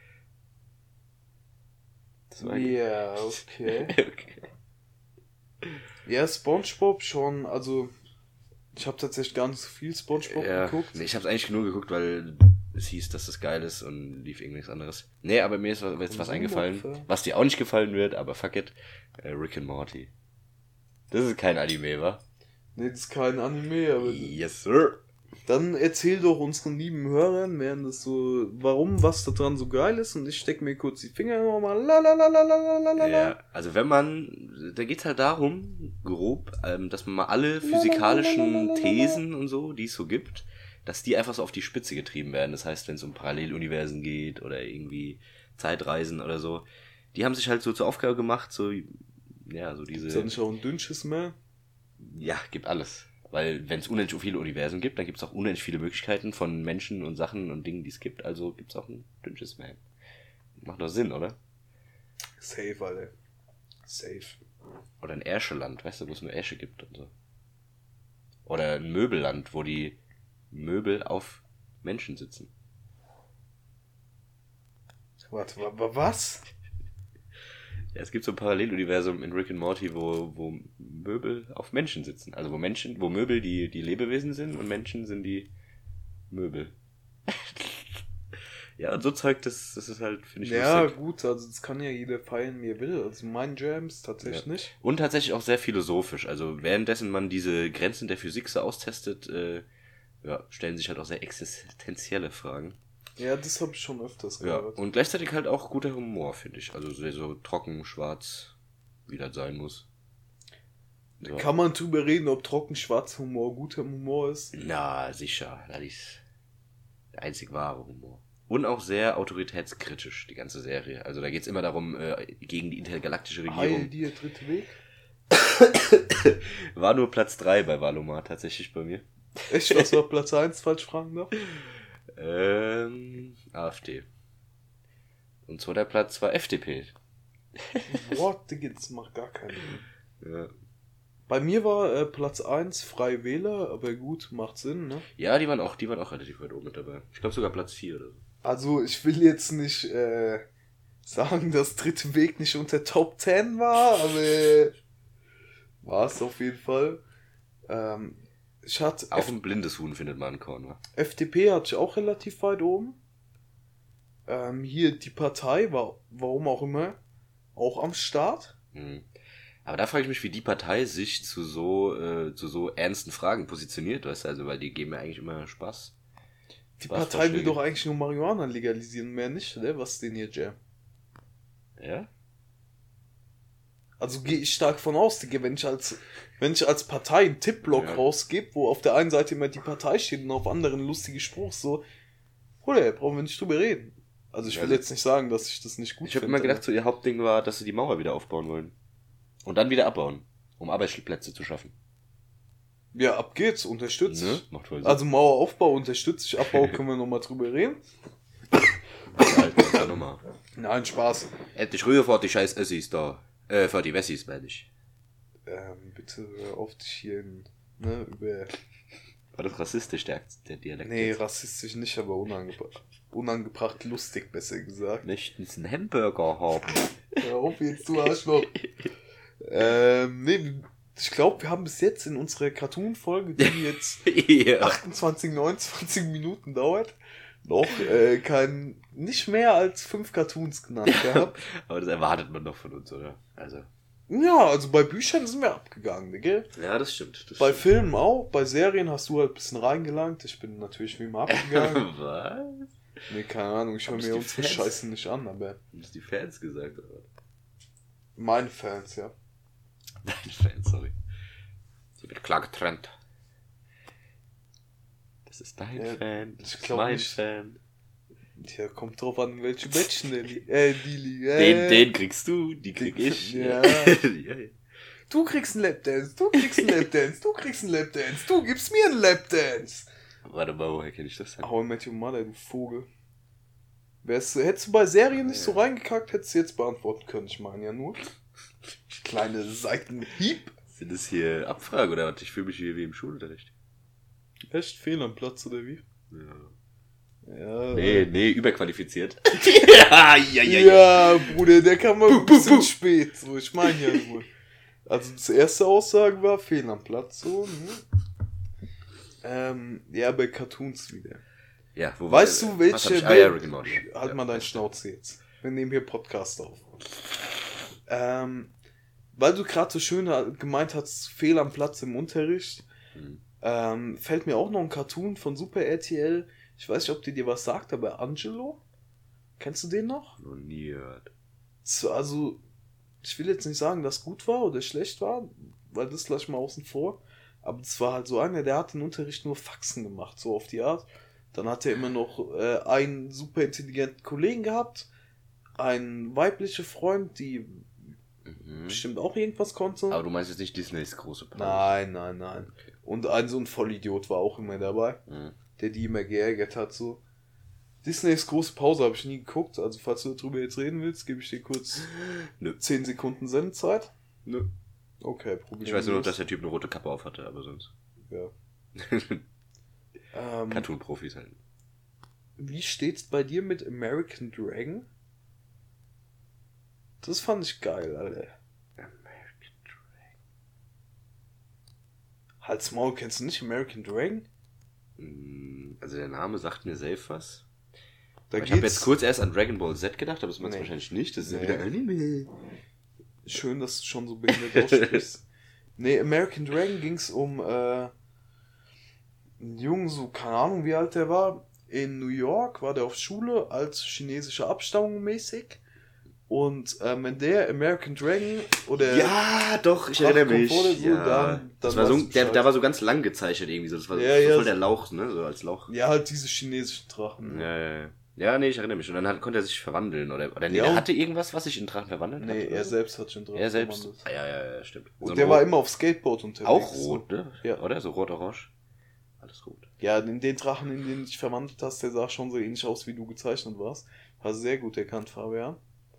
Das war Ja, okay. okay. Ja, SpongeBob schon, also ich habe tatsächlich gar nicht so viel SpongeBob Ja, geguckt. nee, ich habe es eigentlich nur geguckt, weil es hieß, dass das geil ist und lief irgendwas anderes. Nee, aber mir ist was- jetzt was So eingefallen, ungefähr. was dir auch nicht gefallen wird, aber fuck it. Äh, Rick and Morty. Das ist kein Anime, wa? Nee, das ist kein Anime, aber Yes, sir. Dann erzähl doch unseren lieben Hörern, während das so, warum, was da dran so geil ist, und ich steck mir kurz die Finger nochmal, la la la la la la la. Ja, also wenn man, da geht's halt darum, grob, ähm, dass man mal alle physikalischen Thesen und so, die es so gibt, dass die einfach so auf die Spitze getrieben werden. Das heißt, wenn es um Paralleluniversen geht oder irgendwie Zeitreisen oder so, die haben sich halt so zur Aufgabe gemacht, so, ja, so diese... Ist da nicht auch ein Dünnsches mehr? Ja, gibt alles. Weil wenn es unendlich viele Universen gibt, dann gibt es auch unendlich viele Möglichkeiten von Menschen und Sachen und Dingen, die es gibt. Also gibt es auch ein Dünnsches Man. Macht doch Sinn, oder? Safe, Alter. Safe. Oder ein Äscheland, weißt du, wo es nur Äsche gibt und so. Oder ein Möbelland, wo die Möbel auf Menschen sitzen. Warte, wa- wa- was? Ja, es gibt so ein Paralleluniversum in Rick and Morty, wo, wo Möbel auf Menschen sitzen. Also wo Menschen, wo Möbel die, die Lebewesen sind und Menschen sind die Möbel. Ja, und so Zeug, das, das ist halt, finde ich, Ja, lustig. gut, also das kann ja jeder feiern, wie er will. Also mein Jams tatsächlich Ja. nicht. Und tatsächlich auch sehr philosophisch. Also währenddessen man diese Grenzen der Physik so austestet, äh, ja, stellen sich halt auch sehr existenzielle Fragen. Ja, das habe ich schon öfters Ja, gehört. und gleichzeitig halt auch guter Humor, finde ich. Also sehr so trocken, schwarz, wie das sein muss. So. Kann man drüber reden, ob Trocken-Schwarz-Humor guter Humor ist? Na, sicher. Das ist der einzig wahre Humor. Und auch sehr autoritätskritisch, die ganze Serie. Also da geht's immer darum, äh, gegen die intergalaktische Heil Regierung. dir, dritte Weg. War nur Platz drei bei Valomar tatsächlich bei mir. Echt, was war Platz eins, falsch fragen darf? Ähm, AfD. Und zweiter Platz war F D P. Boah, Digga, das macht gar keinen Sinn. Ja. Bei mir war äh, Platz eins Freie Wähler, aber gut, macht Sinn, ne? Ja, die waren auch, die waren auch relativ weit oben mit dabei. Ich glaube sogar Platz vier oder so. Also, ich will jetzt nicht äh, sagen, dass Dritte Weg nicht unter Top zehn war, aber war es auf jeden Fall. Ähm, ich hatte Auch ein blindes Huhn findet man in Korn, wa? F D P hatte ich auch relativ weit oben. Ähm, hier die Partei war, warum auch immer, auch am Start. Mhm. Aber da frage ich mich, wie die Partei sich zu so, äh, zu so ernsten Fragen positioniert, weißt du, also, weil die geben mir eigentlich immer Spaß. Die Spaß Partei will Vorschläge. doch eigentlich nur Marihuana legalisieren, mehr nicht, ne? Was ist denn hier, Jam? Ja? Also gehe ich stark von aus, Digga, wenn ich als, wenn ich als Partei einen Tippblock Ja. rausgebe, wo auf der einen Seite immer die Partei steht und auf anderen lustige Spruch, so, oder, brauchen wir nicht drüber reden. Also ich will Also- jetzt nicht sagen, dass ich das nicht gut Ich habe finde. immer gedacht, so ihr Hauptding war, dass sie die Mauer wieder aufbauen wollen. Und dann wieder abbauen, um Arbeitsplätze zu schaffen. Ja, ab geht's, unterstütze Ne? ich. Macht voll Sinn. Also Maueraufbau unterstütze ich, Abbau können wir nochmal drüber reden. halt, das ist ja nochmal. Nein, Spaß. Endlich Rühe vor die scheiß Essis da. Äh, für die Wessis, meine ich. Ähm, bitte hör auf dich hier in, ne, über... War das rassistisch, der, der Dialekt? Nee, jetzt? rassistisch nicht, aber unangebracht. Unangebracht lustig, besser gesagt. Möchten's einen Hamburger haben? Hör auf jetzt, du Arschloch. ähm, nee, ich glaube, wir haben bis jetzt in unserer Cartoon-Folge, die jetzt Ja. achtundzwanzig, neunundzwanzig Minuten dauert, noch äh, kein, nicht mehr als fünf Cartoons genannt gehabt. Aber das erwartet man doch von uns, oder? Also. Ja, also bei Büchern sind wir abgegangen, gell? Ja, das stimmt. Das Bei stimmt. Filmen auch, bei Serien hast du halt ein bisschen reingelangt. Ich bin natürlich wie immer abgegangen. Was? Nee, keine Ahnung, ich höre Haben mir die unsere Fans? Scheiße nicht an, aber Haben das die Fans gesagt, oder was? meine Fans, ja. Deine Fans, sorry. Sie wird klar getrennt. Das ist dein Ja, Fan, ich das ist glaub mein nicht. Fan. Tja, kommt drauf an, welche Matchen der li äh, die liegen. Äh, Den, den kriegst du, die krieg den- ich. ja. ja, ja. Du kriegst einen Lapdance, du kriegst einen Lapdance, du kriegst einen Lapdance, du gibst mir einen Lapdance. Warte mal, woher kenne ich das denn? How I Met Your Mother, du Vogel. Wärst, du- hättest du bei Serien nicht so reingekackt, hättest du jetzt beantworten können. Ich meine ja nur. Kleine Seitenhieb. Sind das hier Abfrage oder was? Ich fühle mich hier wie im Schulunterricht. Echt fehl am Platz, oder wie? Ja. Ja. Nee, nee, überqualifiziert. ja, ja, ja, ja. Ja, Bruder, der kam mal ein bisschen spät. So, ich meine ja nur. Also, das erste Aussage war Fehl am Platz, so, ne? Ähm, ja, bei Cartoons wieder. Ja, wo Weißt war- du, welche. was hab ich? Ah, ja, Rick and Morty. Halt Ja. mal deinen Schnauze jetzt. Wir nehmen hier Podcast auf. Ähm, weil du gerade so schön gemeint hast, Fehl am Platz im Unterricht. Mhm. Ähm, fällt mir auch noch ein Cartoon von Super R T L. Ich weiß nicht, ob der dir was sagt, aber Angelo? Kennst du den noch? Noch nie gehört. So, also, ich will jetzt nicht sagen, dass gut war oder schlecht war, weil das lasse ich mal außen vor. Aber es war halt so einer, der hat den Unterricht nur Faxen gemacht, so auf die Art. Dann hat er immer noch äh, einen super intelligenten Kollegen gehabt, einen weiblichen Freund, die Mhm. bestimmt auch irgendwas konnte. Aber du meinst jetzt nicht Disneys große Pause? Nein, nein, nein. Okay. Und ein so ein Vollidiot war auch immer dabei, Mhm. der die immer geärgert hat, so. Disneys große Pause habe ich nie geguckt, also falls du darüber jetzt reden willst, gebe ich dir kurz Nö. zehn Sekunden Sendezeit. Nö. Okay, probier. Ich weiß nur noch, dass der Typ eine rote Kappe auf hatte, aber sonst. Ja. ähm, Cartoon-Profis halt. Wie steht's bei dir mit American Dragon? Das fand ich geil, Alter. American Dragon. Halt's Maul, kennst du nicht American Dragon? Mm, Also der Name sagt mir safe was. Da Aber ich habe jetzt kurz erst an Dragon Ball Z gedacht, aber das meinst du Nee. wahrscheinlich nicht. Das ist ja Nee. wieder Anime. Schön, dass du schon so behindert aussprichst. Nee, American Dragon ging's um äh, einen Jungen, so keine Ahnung wie alt der war. In New York war der auf Schule als chinesischer Abstammung mäßig. Und ähm, wenn der American Dragon oder Ja, doch, ich Pracht erinnere mich. kommt vor, so, ja. dann- das dann war so, weißt du der, Bescheid. der war so ganz lang gezeichnet irgendwie. So. Das war Ja, so ja. voll der Lauch, ne? So als Lauch. ja halt diese chinesischen Drachen. Ja, ja, ja. Ja, nee, ich erinnere mich. Und dann hat, konnte er sich verwandeln. Oder, oder nee, Ja, der und- hatte irgendwas, was sich in Drachen verwandelt hat. Nee, oder er so? selbst hat schon Drachen Er selbst. verwandelt. Ah, ja, ja, ja, stimmt. Und So der ein war Rot- immer auf Skateboard unterwegs. auch rot, ne? Ja. Oder? So rot-orange. Alles rot. Ja, in den Drachen, in den du dich verwandelt hast, der sah schon so ähnlich aus, wie du gezeichnet warst. Hast du sehr gut erkannt, Fabian.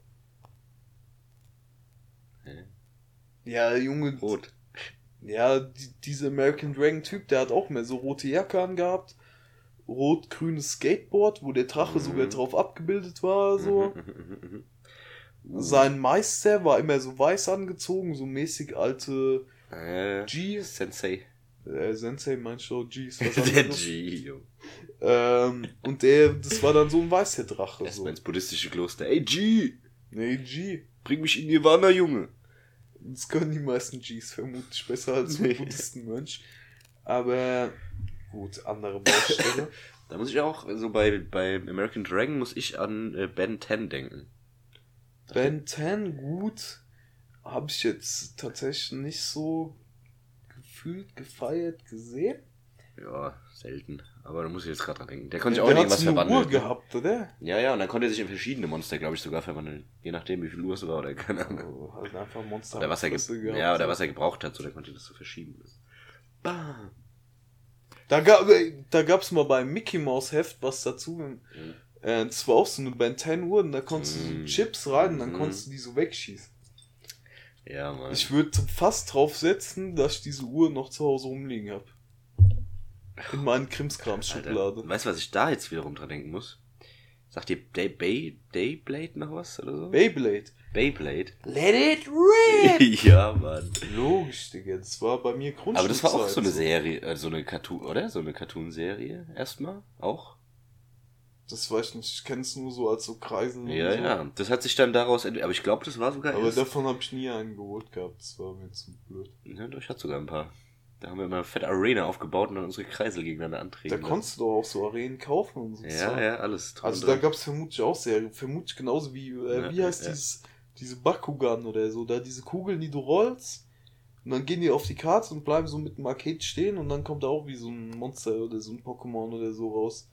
Ja. Ja, Junge. Rot. Ja, die, dieser American Dragon Typ, der hat auch mehr so rote Jacke angehabt. Rot-grünes Skateboard, wo der Drache Mhm. sogar drauf abgebildet war, so. Mhm, mhm, mhm, mhm. Sein Meister war immer so weiß angezogen, so mäßig alte Äh, G. Sensei. Äh, Sensei meinst du, G ist was Der anderes. G, jo. Ähm, und der, das war dann so ein weißer Drache. So. Erstmal ins buddhistische Kloster. Ey, G! Nee, G. Bring mich in Nirvana, Junge! Das können die meisten Gs vermutlich besser als Nee. ein Buddhistenmönch. Aber gut, andere Baustelle. Da muss ich auch, so bei, bei American Dragon muss ich an äh, Ben zehn denken. Ben zehn, gut, habe ich jetzt tatsächlich nicht so gefühlt, gefeiert, gesehen. Ja, selten. Aber da muss ich jetzt gerade dran denken. Der konnte sich Der auch in hat irgendwas so eine verwandeln. Uhr gehabt, oder? Ja, ja, und dann konnte er sich in verschiedene Monster, glaube ich, sogar verwandeln. Je nachdem, wie viel Uhr es war oder keine Ahnung. Oh, halt einfach Monster. Oder was er, ge Fresse gehabt, ja, oder so. was er gebraucht hat, so dann konnte er das so verschieben. Bam! Da gab da gab's mal beim Mickey Mouse Heft was dazu. Mhm. Äh, das war auch so eine Ben zehn Uhr und da konntest du Mm. so Chips rein und dann Mhm. konntest du die so wegschießen. Ja, Mann. Ich würde fast drauf setzen, dass ich diese Uhr noch zu Hause rumliegen habe. In meinen Krimskrams-Schublade. Alter, weißt du, was ich da jetzt wiederum dran denken muss? Sagt dir Day, Bay, Dayblade noch was oder so? Beyblade. Beyblade? Let it rip! Ja, Mann. Logisch, Digga. Das war bei mir Grundschulzeit. Aber das war auch so eine Serie, äh, so eine Cartoon, oder? So eine Cartoon-Serie erstmal auch? Das weiß ich nicht. Ich kenne es nur so als so Kreisen. Ja, und so. ja. Das hat sich dann daraus entwickelt. Aber ich glaube, das war sogar Aber erst... davon habe ich nie einen geholt gehabt. Das war mir zu blöd. Ja, doch, ich hatte sogar ein paar. Da haben wir immer eine fette Arena aufgebaut und dann unsere Kreisel gegeneinander antreten. Da lassen. konntest du doch auch so Arenen kaufen und so. Ja, ja, alles. drum Also und da dran. gab es vermutlich auch Serien. Vermutlich genauso wie, äh, Ja, wie heißt ja. dieses, diese Bakugan oder so. Da diese Kugeln, die du rollst. Und dann gehen die auf die Karte und bleiben so mit dem Arcade stehen. Und dann kommt da auch wie so ein Monster oder so ein Pokémon oder so raus.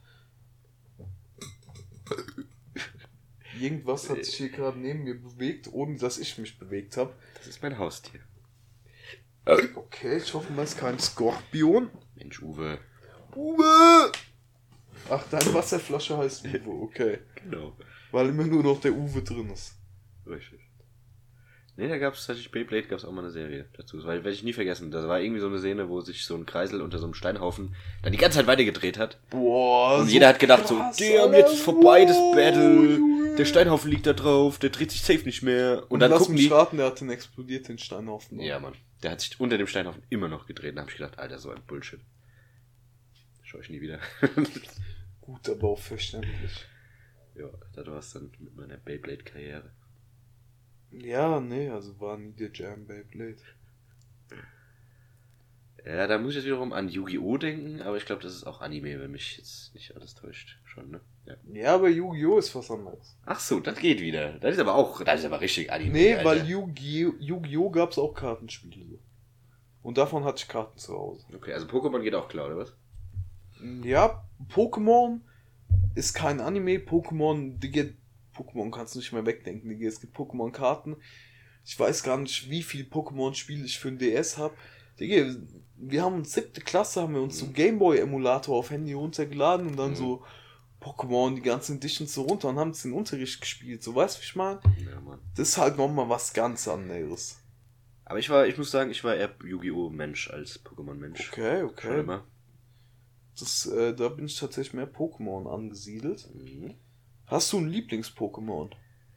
Irgendwas hat sich hier gerade neben mir bewegt, ohne dass ich mich bewegt habe. Das ist mein Haustier. Okay, ich hoffe mal, es ist kein Skorpion. Mensch, Uwe. Uwe! Ach, deine Wasserflasche heißt Uwe, okay. Genau. Weil immer nur noch der Uwe drin ist. Richtig. Ne, da gab es tatsächlich Beyblade, gab es auch mal eine Serie dazu. Das war- werde ich nie vergessen. Das war irgendwie so eine Szene, wo sich so ein Kreisel unter so einem Steinhaufen dann die ganze Zeit weitergedreht hat. Boah, Und so jeder hat gedacht krass, so, damn, Alter. jetzt ist vorbei das Wow, Battle. Junge. Der Steinhaufen liegt da drauf, der dreht sich safe nicht mehr. Und, Und dann lass gucken mich die... raten, der hat den explodiert, den Steinhaufen. Ja, Mann. Der hat sich unter dem Steinhaufen immer noch gedreht. Da habe ich gedacht, Alter, so ein Bullshit. Schau ich nie wieder. Gut, aber auch verständlich. Ja, das war's dann mit meiner Beyblade-Karriere. Ja, nee, also war nie der Jam Beyblade. Ja, da muss ich jetzt wiederum an Yu-Gi-Oh! Denken, aber ich glaube, das ist auch Anime, wenn mich jetzt nicht alles täuscht. Schon, ne? Ja, Ja, aber Yu-Gi-Oh! Ist was anderes. Ach so, das geht wieder. Das ist aber auch, das ist aber richtig Anime. Nee, Alter. weil Yu-Gi- Yu-Gi-Oh! Gab es auch Kartenspiele. So. Und davon hatte ich Karten zu Hause. Okay, also Pokémon geht auch klar, oder was? Ja, Pokémon ist kein Anime. Pokémon, Digga, Pokémon kannst du nicht mehr wegdenken, Digga. Es gibt Pokémon-Karten. Ich weiß gar nicht, wie viele Pokémon-Spiele ich für ein D S habe. Digga, wir haben uns siebte Klasse, haben wir uns so Gameboy-Emulator auf Handy runtergeladen und dann Mhm. so Pokémon, die ganzen Editions so runter und haben es in den Unterricht gespielt. So, weißt du, wie ich meine? Ja, Mann. Das ist halt nochmal was ganz anderes. Aber ich war, ich muss sagen, ich war eher Yu-Gi-Oh! Mensch als Pokémon-Mensch. Okay, Schon okay. immer. Das, äh, da bin ich tatsächlich mehr Pokémon angesiedelt. Mhm. Hast du ein Lieblings-Pokémon?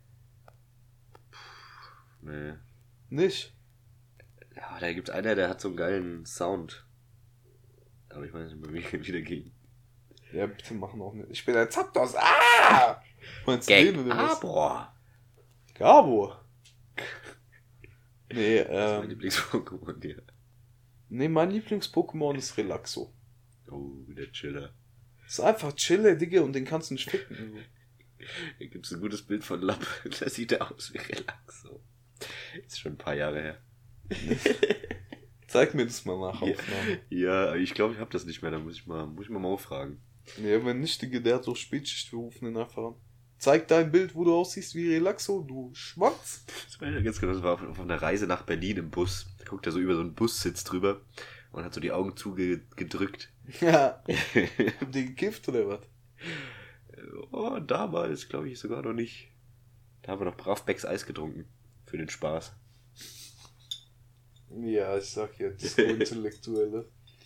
Nee. Nicht? Ja, da gibt's einer, der hat so einen geilen Sound. Aber ich weiß nicht mehr, wie wieder ging. Ja, bitte machen auch nicht. Ich bin ein Zapdos. Ah! Meinst du den oder was? Gabor. Gabor. Nee, Das ist mein ähm. Lieblings-Pokémon, ja. Nee, mein Lieblings-Pokémon ist Relaxo. Oh, der Chiller. Ist einfach chille, Digga, und den kannst du nicht ficken. Hier gibt's ein gutes Bild von Lapp. Da sieht er aus wie Relaxo. Ist schon ein paar Jahre her. Zeig mir das mal nach Ja, Aufnahme. ja ich glaube, ich habe das nicht mehr. Da muss ich mal, muss ich mal Mau fragen. Ja, wenn nicht, Digga, der hat so Spätschicht, wir rufen den einfach an. Zeig dein Bild, wo du aussiehst wie Relaxo, du Schwanz. Das war ja ganz genau, das war auf, auf einer Reise nach Berlin im Bus. Da guckt er so über so einen Bussitz drüber und hat so die Augen zugedrückt. Ja. Habt ihr gekifft oder was? Oh, damals glaube ich sogar noch nicht. Da haben wir noch brav Becks Eis getrunken. Für den Spaß. Ja, ich sag ja, das Intellektuelle.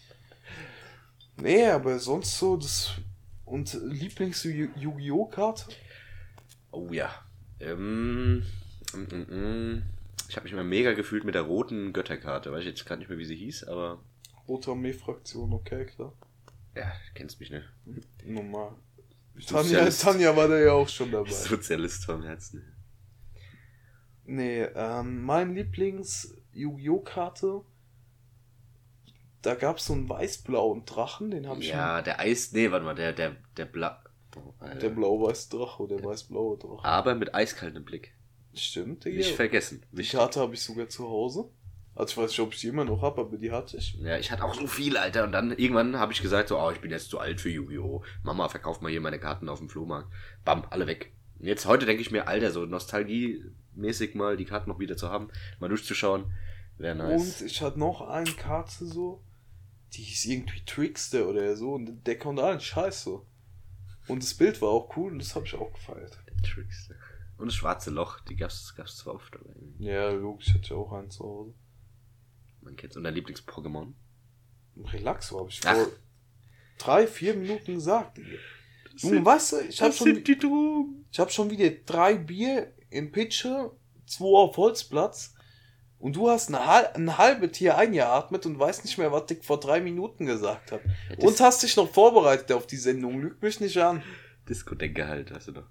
Nee, aber sonst so das. Und Lieblings-Yu-Gi-Oh! Karte? Oh ja. Ähm, mm, mm, mm. Ich habe mich immer mega gefühlt mit der roten Götterkarte. Weiß ich jetzt gerade nicht mehr, wie sie hieß, aber. Rote Armee-Fraktion, okay, klar. Ja, kennst mich, ne? Normal. Tanja, Sozialist. Tanja war da ja auch schon dabei. Sozialist vom Herzen. Nee, ähm, mein Lieblings-Yu-Gi-Oh! Karte. Da gab's so einen weiß-blauen Drachen, den habe ich Ja, der Eis. Nee, warte mal, der, der, der Bla. Oh, schon. Alter. Der blau-weiße Drache oder der weiß-blaue Drache. Aber mit eiskaltem Blick. Stimmt, Digga. Nicht vergessen. Die Wichtig. Karte habe ich sogar zu Hause. Also ich weiß nicht, ob ich die immer noch habe, aber die hatte ich. Ja, ich hatte auch so viel, Alter. Und dann irgendwann habe ich gesagt, so, oh, ich bin jetzt zu alt für Yu-Gi-Oh! Mama, verkauft mal hier meine Karten auf dem Flohmarkt. Bam, alle weg. Und jetzt heute denke ich mir, Alter, so nostalgiemäßig mal die Karten noch wieder zu haben, mal durchzuschauen, wäre nice. Und ich hatte noch eine Karte so, die hieß irgendwie Trickster oder so und der konnte allen Scheiße. Und das Bild war auch cool und das habe ich auch gefeiert. Der Trickster. Und das schwarze Loch, die gab's, gab's zwar oft, aber irgendwie, Ja, logisch, hatte ich auch einen zu Hause. man kennt's. Und dein Lieblings-Pokémon? Relaxo habe ich Ach. vor drei, vier Minuten gesagt. Digga. Junge, weißt du, ich habe schon, die Drogen. ich hab schon wieder drei Bier in Pitcher, zwei auf Holzplatz und du hast eine, hal- ein halbes Tier eingeatmet und weißt nicht mehr, was ich vor drei Minuten gesagt habe. Ja, Und hast dich noch vorbereitet auf die Sendung. Lüg mich nicht an. Disco-Denkgehalt hast du noch.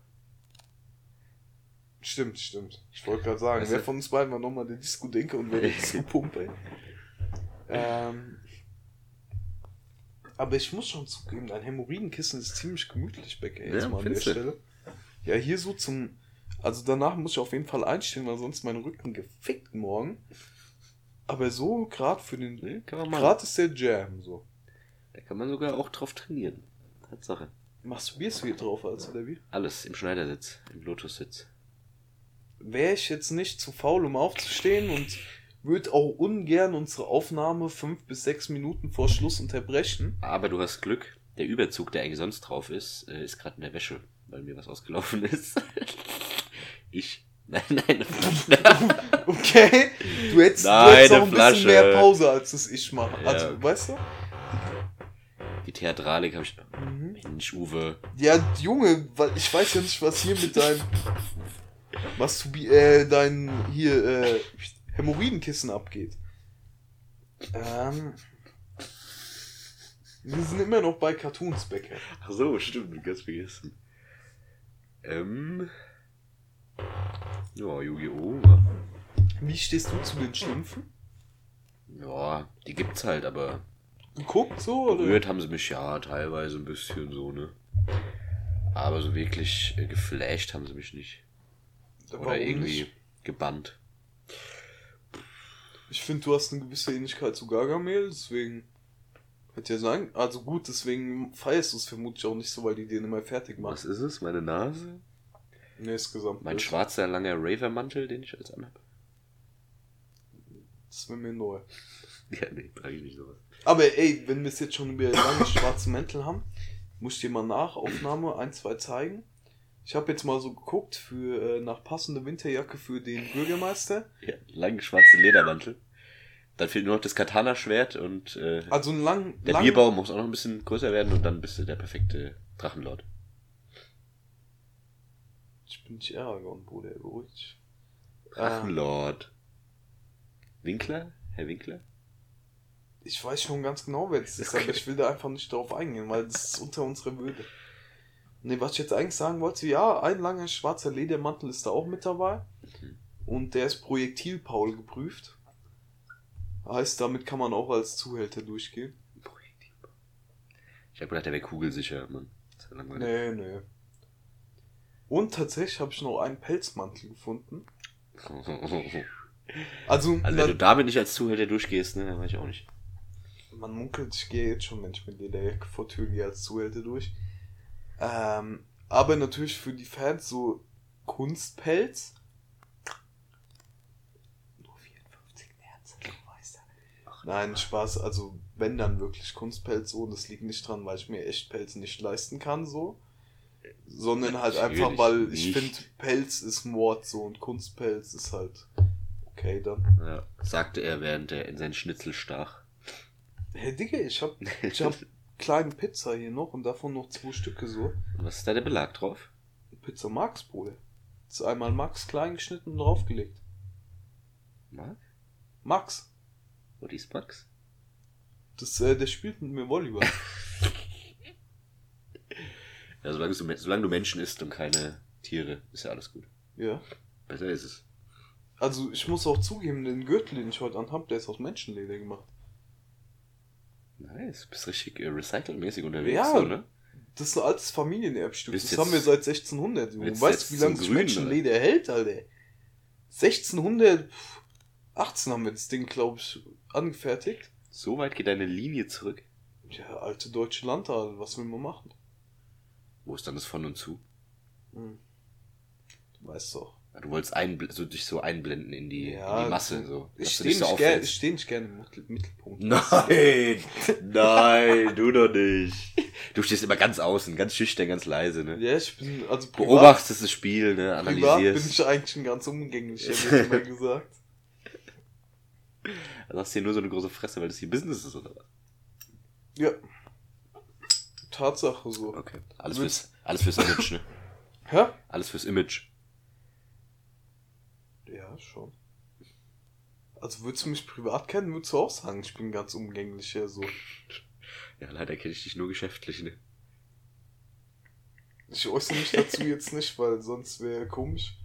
Stimmt, stimmt. Ich wollte gerade sagen, Weißt wer du- von uns beiden war nochmal der Disco-Denker und wer der Disco-Pumpe? ähm, aber ich muss schon zugeben, dein Hämorrhoidenkissen ist ziemlich gemütlich, Becker, jetzt Ja, mal an der findest du? Stelle. Ja, hier so zum... Also danach muss ich auf jeden Fall einstellen, weil sonst mein Rücken gefickt morgen. Aber so, gerade für den... Ne, kann man machen. Gerade ist der Jam, so. Da kann man sogar auch drauf trainieren. Tatsache. Masturbierst du hier drauf, als oder wie? Alles im Schneidersitz, im Lotus-Sitz. Wäre ich jetzt nicht zu faul, um aufzustehen und würde auch ungern unsere Aufnahme fünf bis sechs Minuten vor Schluss unterbrechen. Aber du hast Glück. Der Überzug, der eigentlich sonst drauf ist, äh, ist gerade in der Wäsche, weil mir was ausgelaufen ist. ich. Nein, nein. Okay? Du hättest, Nein, du hättest auch eine ein Flasche. bisschen mehr Pause, als das ich mache. Ja. Also, weißt du? Die Theatralik habe ich. Mhm. Mensch, Uwe. Ja, Junge, weil ich weiß ja nicht, was hier mit deinem... Was du... Äh, dein... Hier, äh... Hämorrhoidenkissen abgeht. Ähm... Wir sind immer noch bei Cartoons, Becker. Ach so, stimmt, ganz vergessen. Ähm. Ja, Yu-Gi-Oh! Wie stehst du zu den Schimpfen? Ja, die gibt's halt, aber Geguckt so, oder? berührt haben sie mich ja teilweise ein bisschen so, ne? Aber so wirklich äh, geflasht haben sie mich nicht. Oder Warum irgendwie nicht? gebannt. Ich finde, du hast eine gewisse Ähnlichkeit zu Gargamel, deswegen hätte ja sagen, also gut, deswegen feierst du es vermutlich auch nicht so, weil die den immer fertig machen. Was ist es? Meine Nase? Nee, insgesamt. Mein nicht. schwarzer, langer Raver-Mantel, den ich als anhab? Das wäre mir neu. Ja, nee, trage ich nicht sowas. Aber ey, wenn wir es jetzt schon über lange schwarze Mäntel haben, muss ich dir mal nach Aufnahme ein, zwei zeigen. Ich habe jetzt mal so geguckt für äh, nach passende Winterjacke für den Bürgermeister. Ja, langen schwarzen Ledermantel. Dann fehlt nur noch das Katana-Schwert und äh, Also ein lang, der lang Bierbaum muss auch noch ein bisschen größer werden und dann bist du der perfekte Drachenlord. Ich bin nicht Aragorn, Bruder, beruhigt. Drachenlord. Winkler? Herr Winkler? Ich weiß schon ganz genau, wer das ist, Okay. aber ich will da einfach nicht drauf eingehen, weil das ist unter unserer Würde. Ne, was ich jetzt eigentlich sagen wollte, ja, ein langer schwarzer Ledermantel ist da auch mit dabei. Und der ist Projektil-Paul geprüft. Heißt, damit kann man auch als Zuhälter durchgehen. Ich hab gedacht, der wäre kugelsicher, Mann. Das ist ja langweilig. Nee, nee. Und tatsächlich habe ich noch einen Pelzmantel gefunden. Also, Also wenn na, du damit nicht als Zuhälter durchgehst, ne, dann weiß ich auch nicht. man munkelt, ich gehe jetzt schon, wenn ich mit Lederjacke vor Tür gehe, als Zuhälter durch. Ähm, aber natürlich für die Fans so Kunstpelz. Nur vierundfünfzig März, du weißt ja. Nein, Spaß, also wenn dann wirklich Kunstpelz so, und das liegt nicht dran, weil ich mir echt Pelz nicht leisten kann, so. Sondern halt Natürlich einfach, weil ich nicht. finde, Pelz ist Mord, so, und Kunstpelz ist halt okay dann. Ja, sagte er, während er in seinen Schnitzel stach. Hey Digga, ich hab, ich hab kleine Pizza hier noch und davon noch zwei Stücke so. Und was ist da der Belag drauf? Pizza Max, Bruder. Das ist einmal Max klein geschnitten und draufgelegt. Mark? Max, Wo ist Max? das, äh, der spielt mit mir Volleyball. Ja, solange du, solange du Menschen isst und keine Tiere, ist ja alles gut. Ja. Besser ist es. Also ich muss auch zugeben, den Gürtel, den ich heute anhab, der ist aus Menschenleder gemacht. Nice, bist richtig äh, recycelmäßig unterwegs, Ja, so, ne? Das ist ein altes Familienerbstück. Bist Das jetzt- haben wir seit sechzehnhundert. Junge. willst Weißt jetzt du, wie lange zum sich Grünen, Menschenleder hält, Alter? sechzehnhundertachtzehn haben wir das Ding, glaube ich, angefertigt. So weit geht deine Linie zurück. Ja, alte deutsche Landadel, was will man machen? Wo ist dann das von und zu? Hm. Du weißt doch. Ja, du wolltest einbl- so, dich so einblenden in die, Ja, in die Masse. So, Ich dass du stehe nicht nicht, so ger ich auffällst. steh nicht gerne im Mittel- Mittelpunkt. Nein, nein, du doch nicht. Du stehst immer ganz außen, ganz schüchtern, ganz leise, ne? Ja, ich bin, also privat, Beobachtest das Spiel, ne? privat bin Analysierst. ich eigentlich ein ganz umgänglicher, wird immer gesagt. Du hast hier nur so eine große Fresse, weil das hier Business ist, oder was? Ja. Tatsache so. Okay. Alles Willst- fürs, alles fürs Image, ne? Hä? Alles fürs Image. Ja, schon. Also würdest du mich privat kennen, würdest du auch sagen, ich bin ganz umgänglicher, so. Ja, leider kenne ich dich nur geschäftlich, ne? Ich äußere mich dazu jetzt nicht, weil sonst wäre komisch.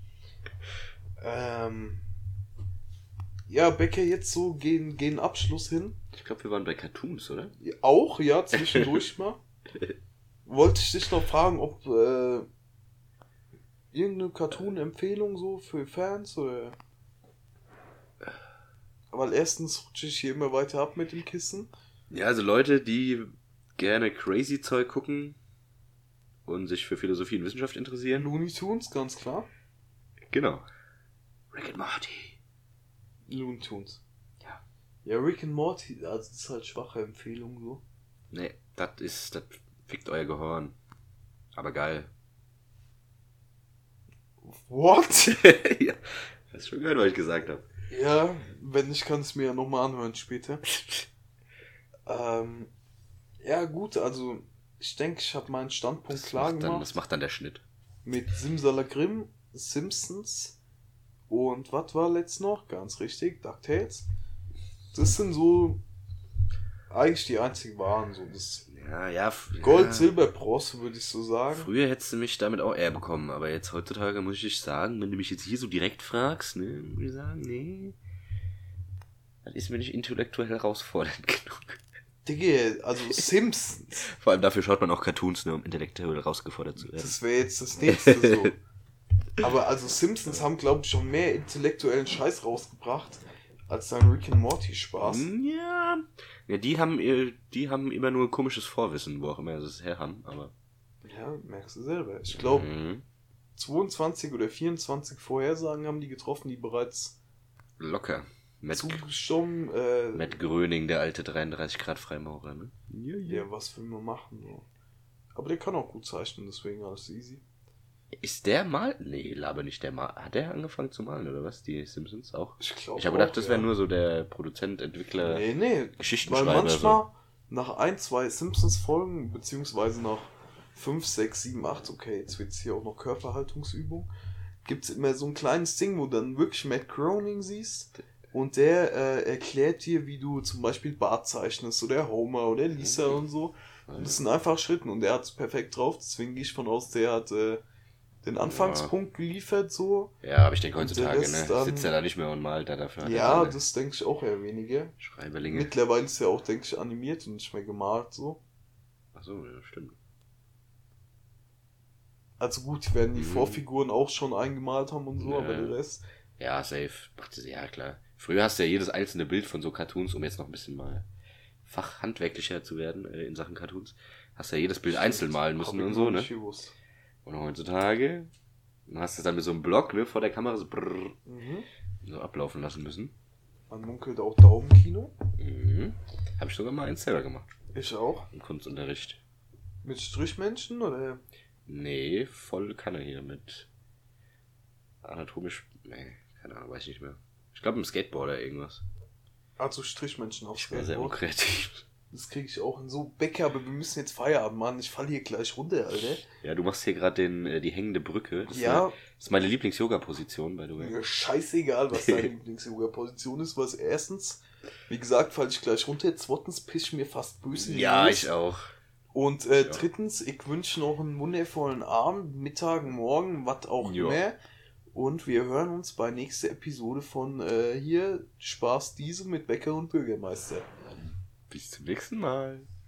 Ähm. Ja, Becker, jetzt so gehen, gehen Abschluss hin. Ich glaube, wir waren bei Cartoons, oder? Ja, auch, ja, zwischendurch mal. Wollte ich dich noch fragen, ob äh, irgendeine Cartoon-Empfehlung so für Fans oder. Weil erstens rutsche ich hier immer weiter ab mit dem Kissen. Ja, also Leute, die gerne crazy Zeug gucken und sich für Philosophie und Wissenschaft interessieren. Looney Tunes, ganz klar. Genau. Rick and Morty. Looney Tunes. Ja. Ja, Rick and Morty, also das ist halt schwache Empfehlung so. Nee, das ist, das fickt euer Gehirn. Aber geil. What? Ja, hast schon gehört, was ich gesagt habe. Ja, wenn nicht, kann es mir ja nochmal anhören später. ähm, ja gut, also ich denke, ich habe meinen Standpunkt Das klar macht, dann, gemacht. das macht dann der Schnitt. Mit Simsalagrim, Simpsons und was war letzt noch? Ganz richtig, DuckTales. Das sind so eigentlich die einzigen Waren. So das Ja, ja. f- Gold, ja. Silber, Bronze, würde ich so sagen. Früher hättest du mich damit auch eher bekommen, aber jetzt heutzutage muss ich dich sagen, wenn du mich jetzt hier so direkt fragst, ne, würde ich sagen, nee. Das ist mir nicht intellektuell herausfordernd genug. Digga, also Simpsons. Vor allem dafür schaut man auch Cartoons, ne, um intellektuell herausgefordert zu werden. Das wäre jetzt das nächste so. Aber also Simpsons haben, glaube ich, schon mehr intellektuellen Scheiß rausgebracht, als sein Rick and Morty Spaß. Ja. Ja, die haben, äh, die haben immer nur komisches Vorwissen, wo auch immer sie es her haben, aber. Ja, merkst du selber. Ich glaube, Mhm. zweiundzwanzig oder vierundzwanzig Vorhersagen haben die getroffen, die bereits Locker. Matt, zugestimmt. Äh, Matt Gröning, der alte dreiunddreißig Grad Freimaurer, ne? ja, ja, was will man machen? So. Aber der kann auch gut zeichnen, deswegen alles easy. Ist der mal? Nee, laber nicht der mal. Hat der angefangen zu malen, oder was? Die Simpsons auch? Ich glaube Ich habe gedacht, das wäre nur so der Produzent, Entwickler, Nee, nee. Geschichtenschreiber. Weil manchmal So. nach ein, zwei Simpsons-Folgen, beziehungsweise nach fünf, sechs, sieben, acht, okay, jetzt wird es hier auch noch Körperhaltungsübung, gibt es immer so ein kleines Ding, wo du dann wirklich Matt Groening siehst und der äh, erklärt dir, wie du zum Beispiel Bart zeichnest oder Homer oder Lisa Mhm. und so. Und das sind einfach Schritten und der hat es perfekt drauf, deswegen gehe ich von aus, der hat äh, den Anfangspunkt geliefert so. Ja, aber ich denke Und der heutzutage, lässt ne? dann- Sitzt er da nicht mehr und malt da dafür. hat er Ja, seine das denke ich auch eher weniger. Schreiberlinge. Mittlerweile ist ja auch, denke ich, animiert und nicht mehr gemalt so. Achso, ja, stimmt. Also gut, die werden die Mhm. Vorfiguren auch schon eingemalt haben und so, Ja. aber der Rest. Ja, safe. Macht es, ja, klar. Früher hast du ja jedes einzelne Bild von so Cartoons, um jetzt noch ein bisschen mal fachhandwerklicher zu werden äh, in Sachen Cartoons, hast du ja jedes Bild einzeln malen Hab müssen ich und noch so, ne? nicht gewusst. Und heutzutage hast du es dann mit so einem Block, ne, vor der Kamera so, brrr, Mhm. so ablaufen lassen müssen. Man munkelt auch Daumenkino. Mhm. Habe ich sogar mal eins selber gemacht. Ich auch. Im Kunstunterricht. Mit Strichmännchen oder? Nee, voll Kanne hier mit anatomisch. Nee, keine Ahnung, weiß ich nicht mehr. Ich glaube im Skateboarder irgendwas. Also Strichmännchen aufs Ich war sehr Skateboard. unkreativ. Das kriege ich auch in so Bäcker, aber wir müssen jetzt Feierabend machen. Ich falle hier gleich runter, Alter. Ja, du machst hier gerade den äh, die hängende Brücke. Das Ja. Ist, eine, das ist meine Lieblings-Yoga-Position, by the way. Mir scheißegal, was deine Lieblings-Yoga-Position ist, was erstens, wie gesagt, falle ich gleich runter. Zweitens piss ich mir fast böse in die Ja, Nuss. ich auch. Und äh, Ja. drittens, ich wünsche noch einen wundervollen Abend, Mittag, Morgen, was auch Ja. immer. Und wir hören uns bei nächster Episode von äh, hier Spaß diese mit Bäcker und Bürgermeister. Bis zum nächsten Mal.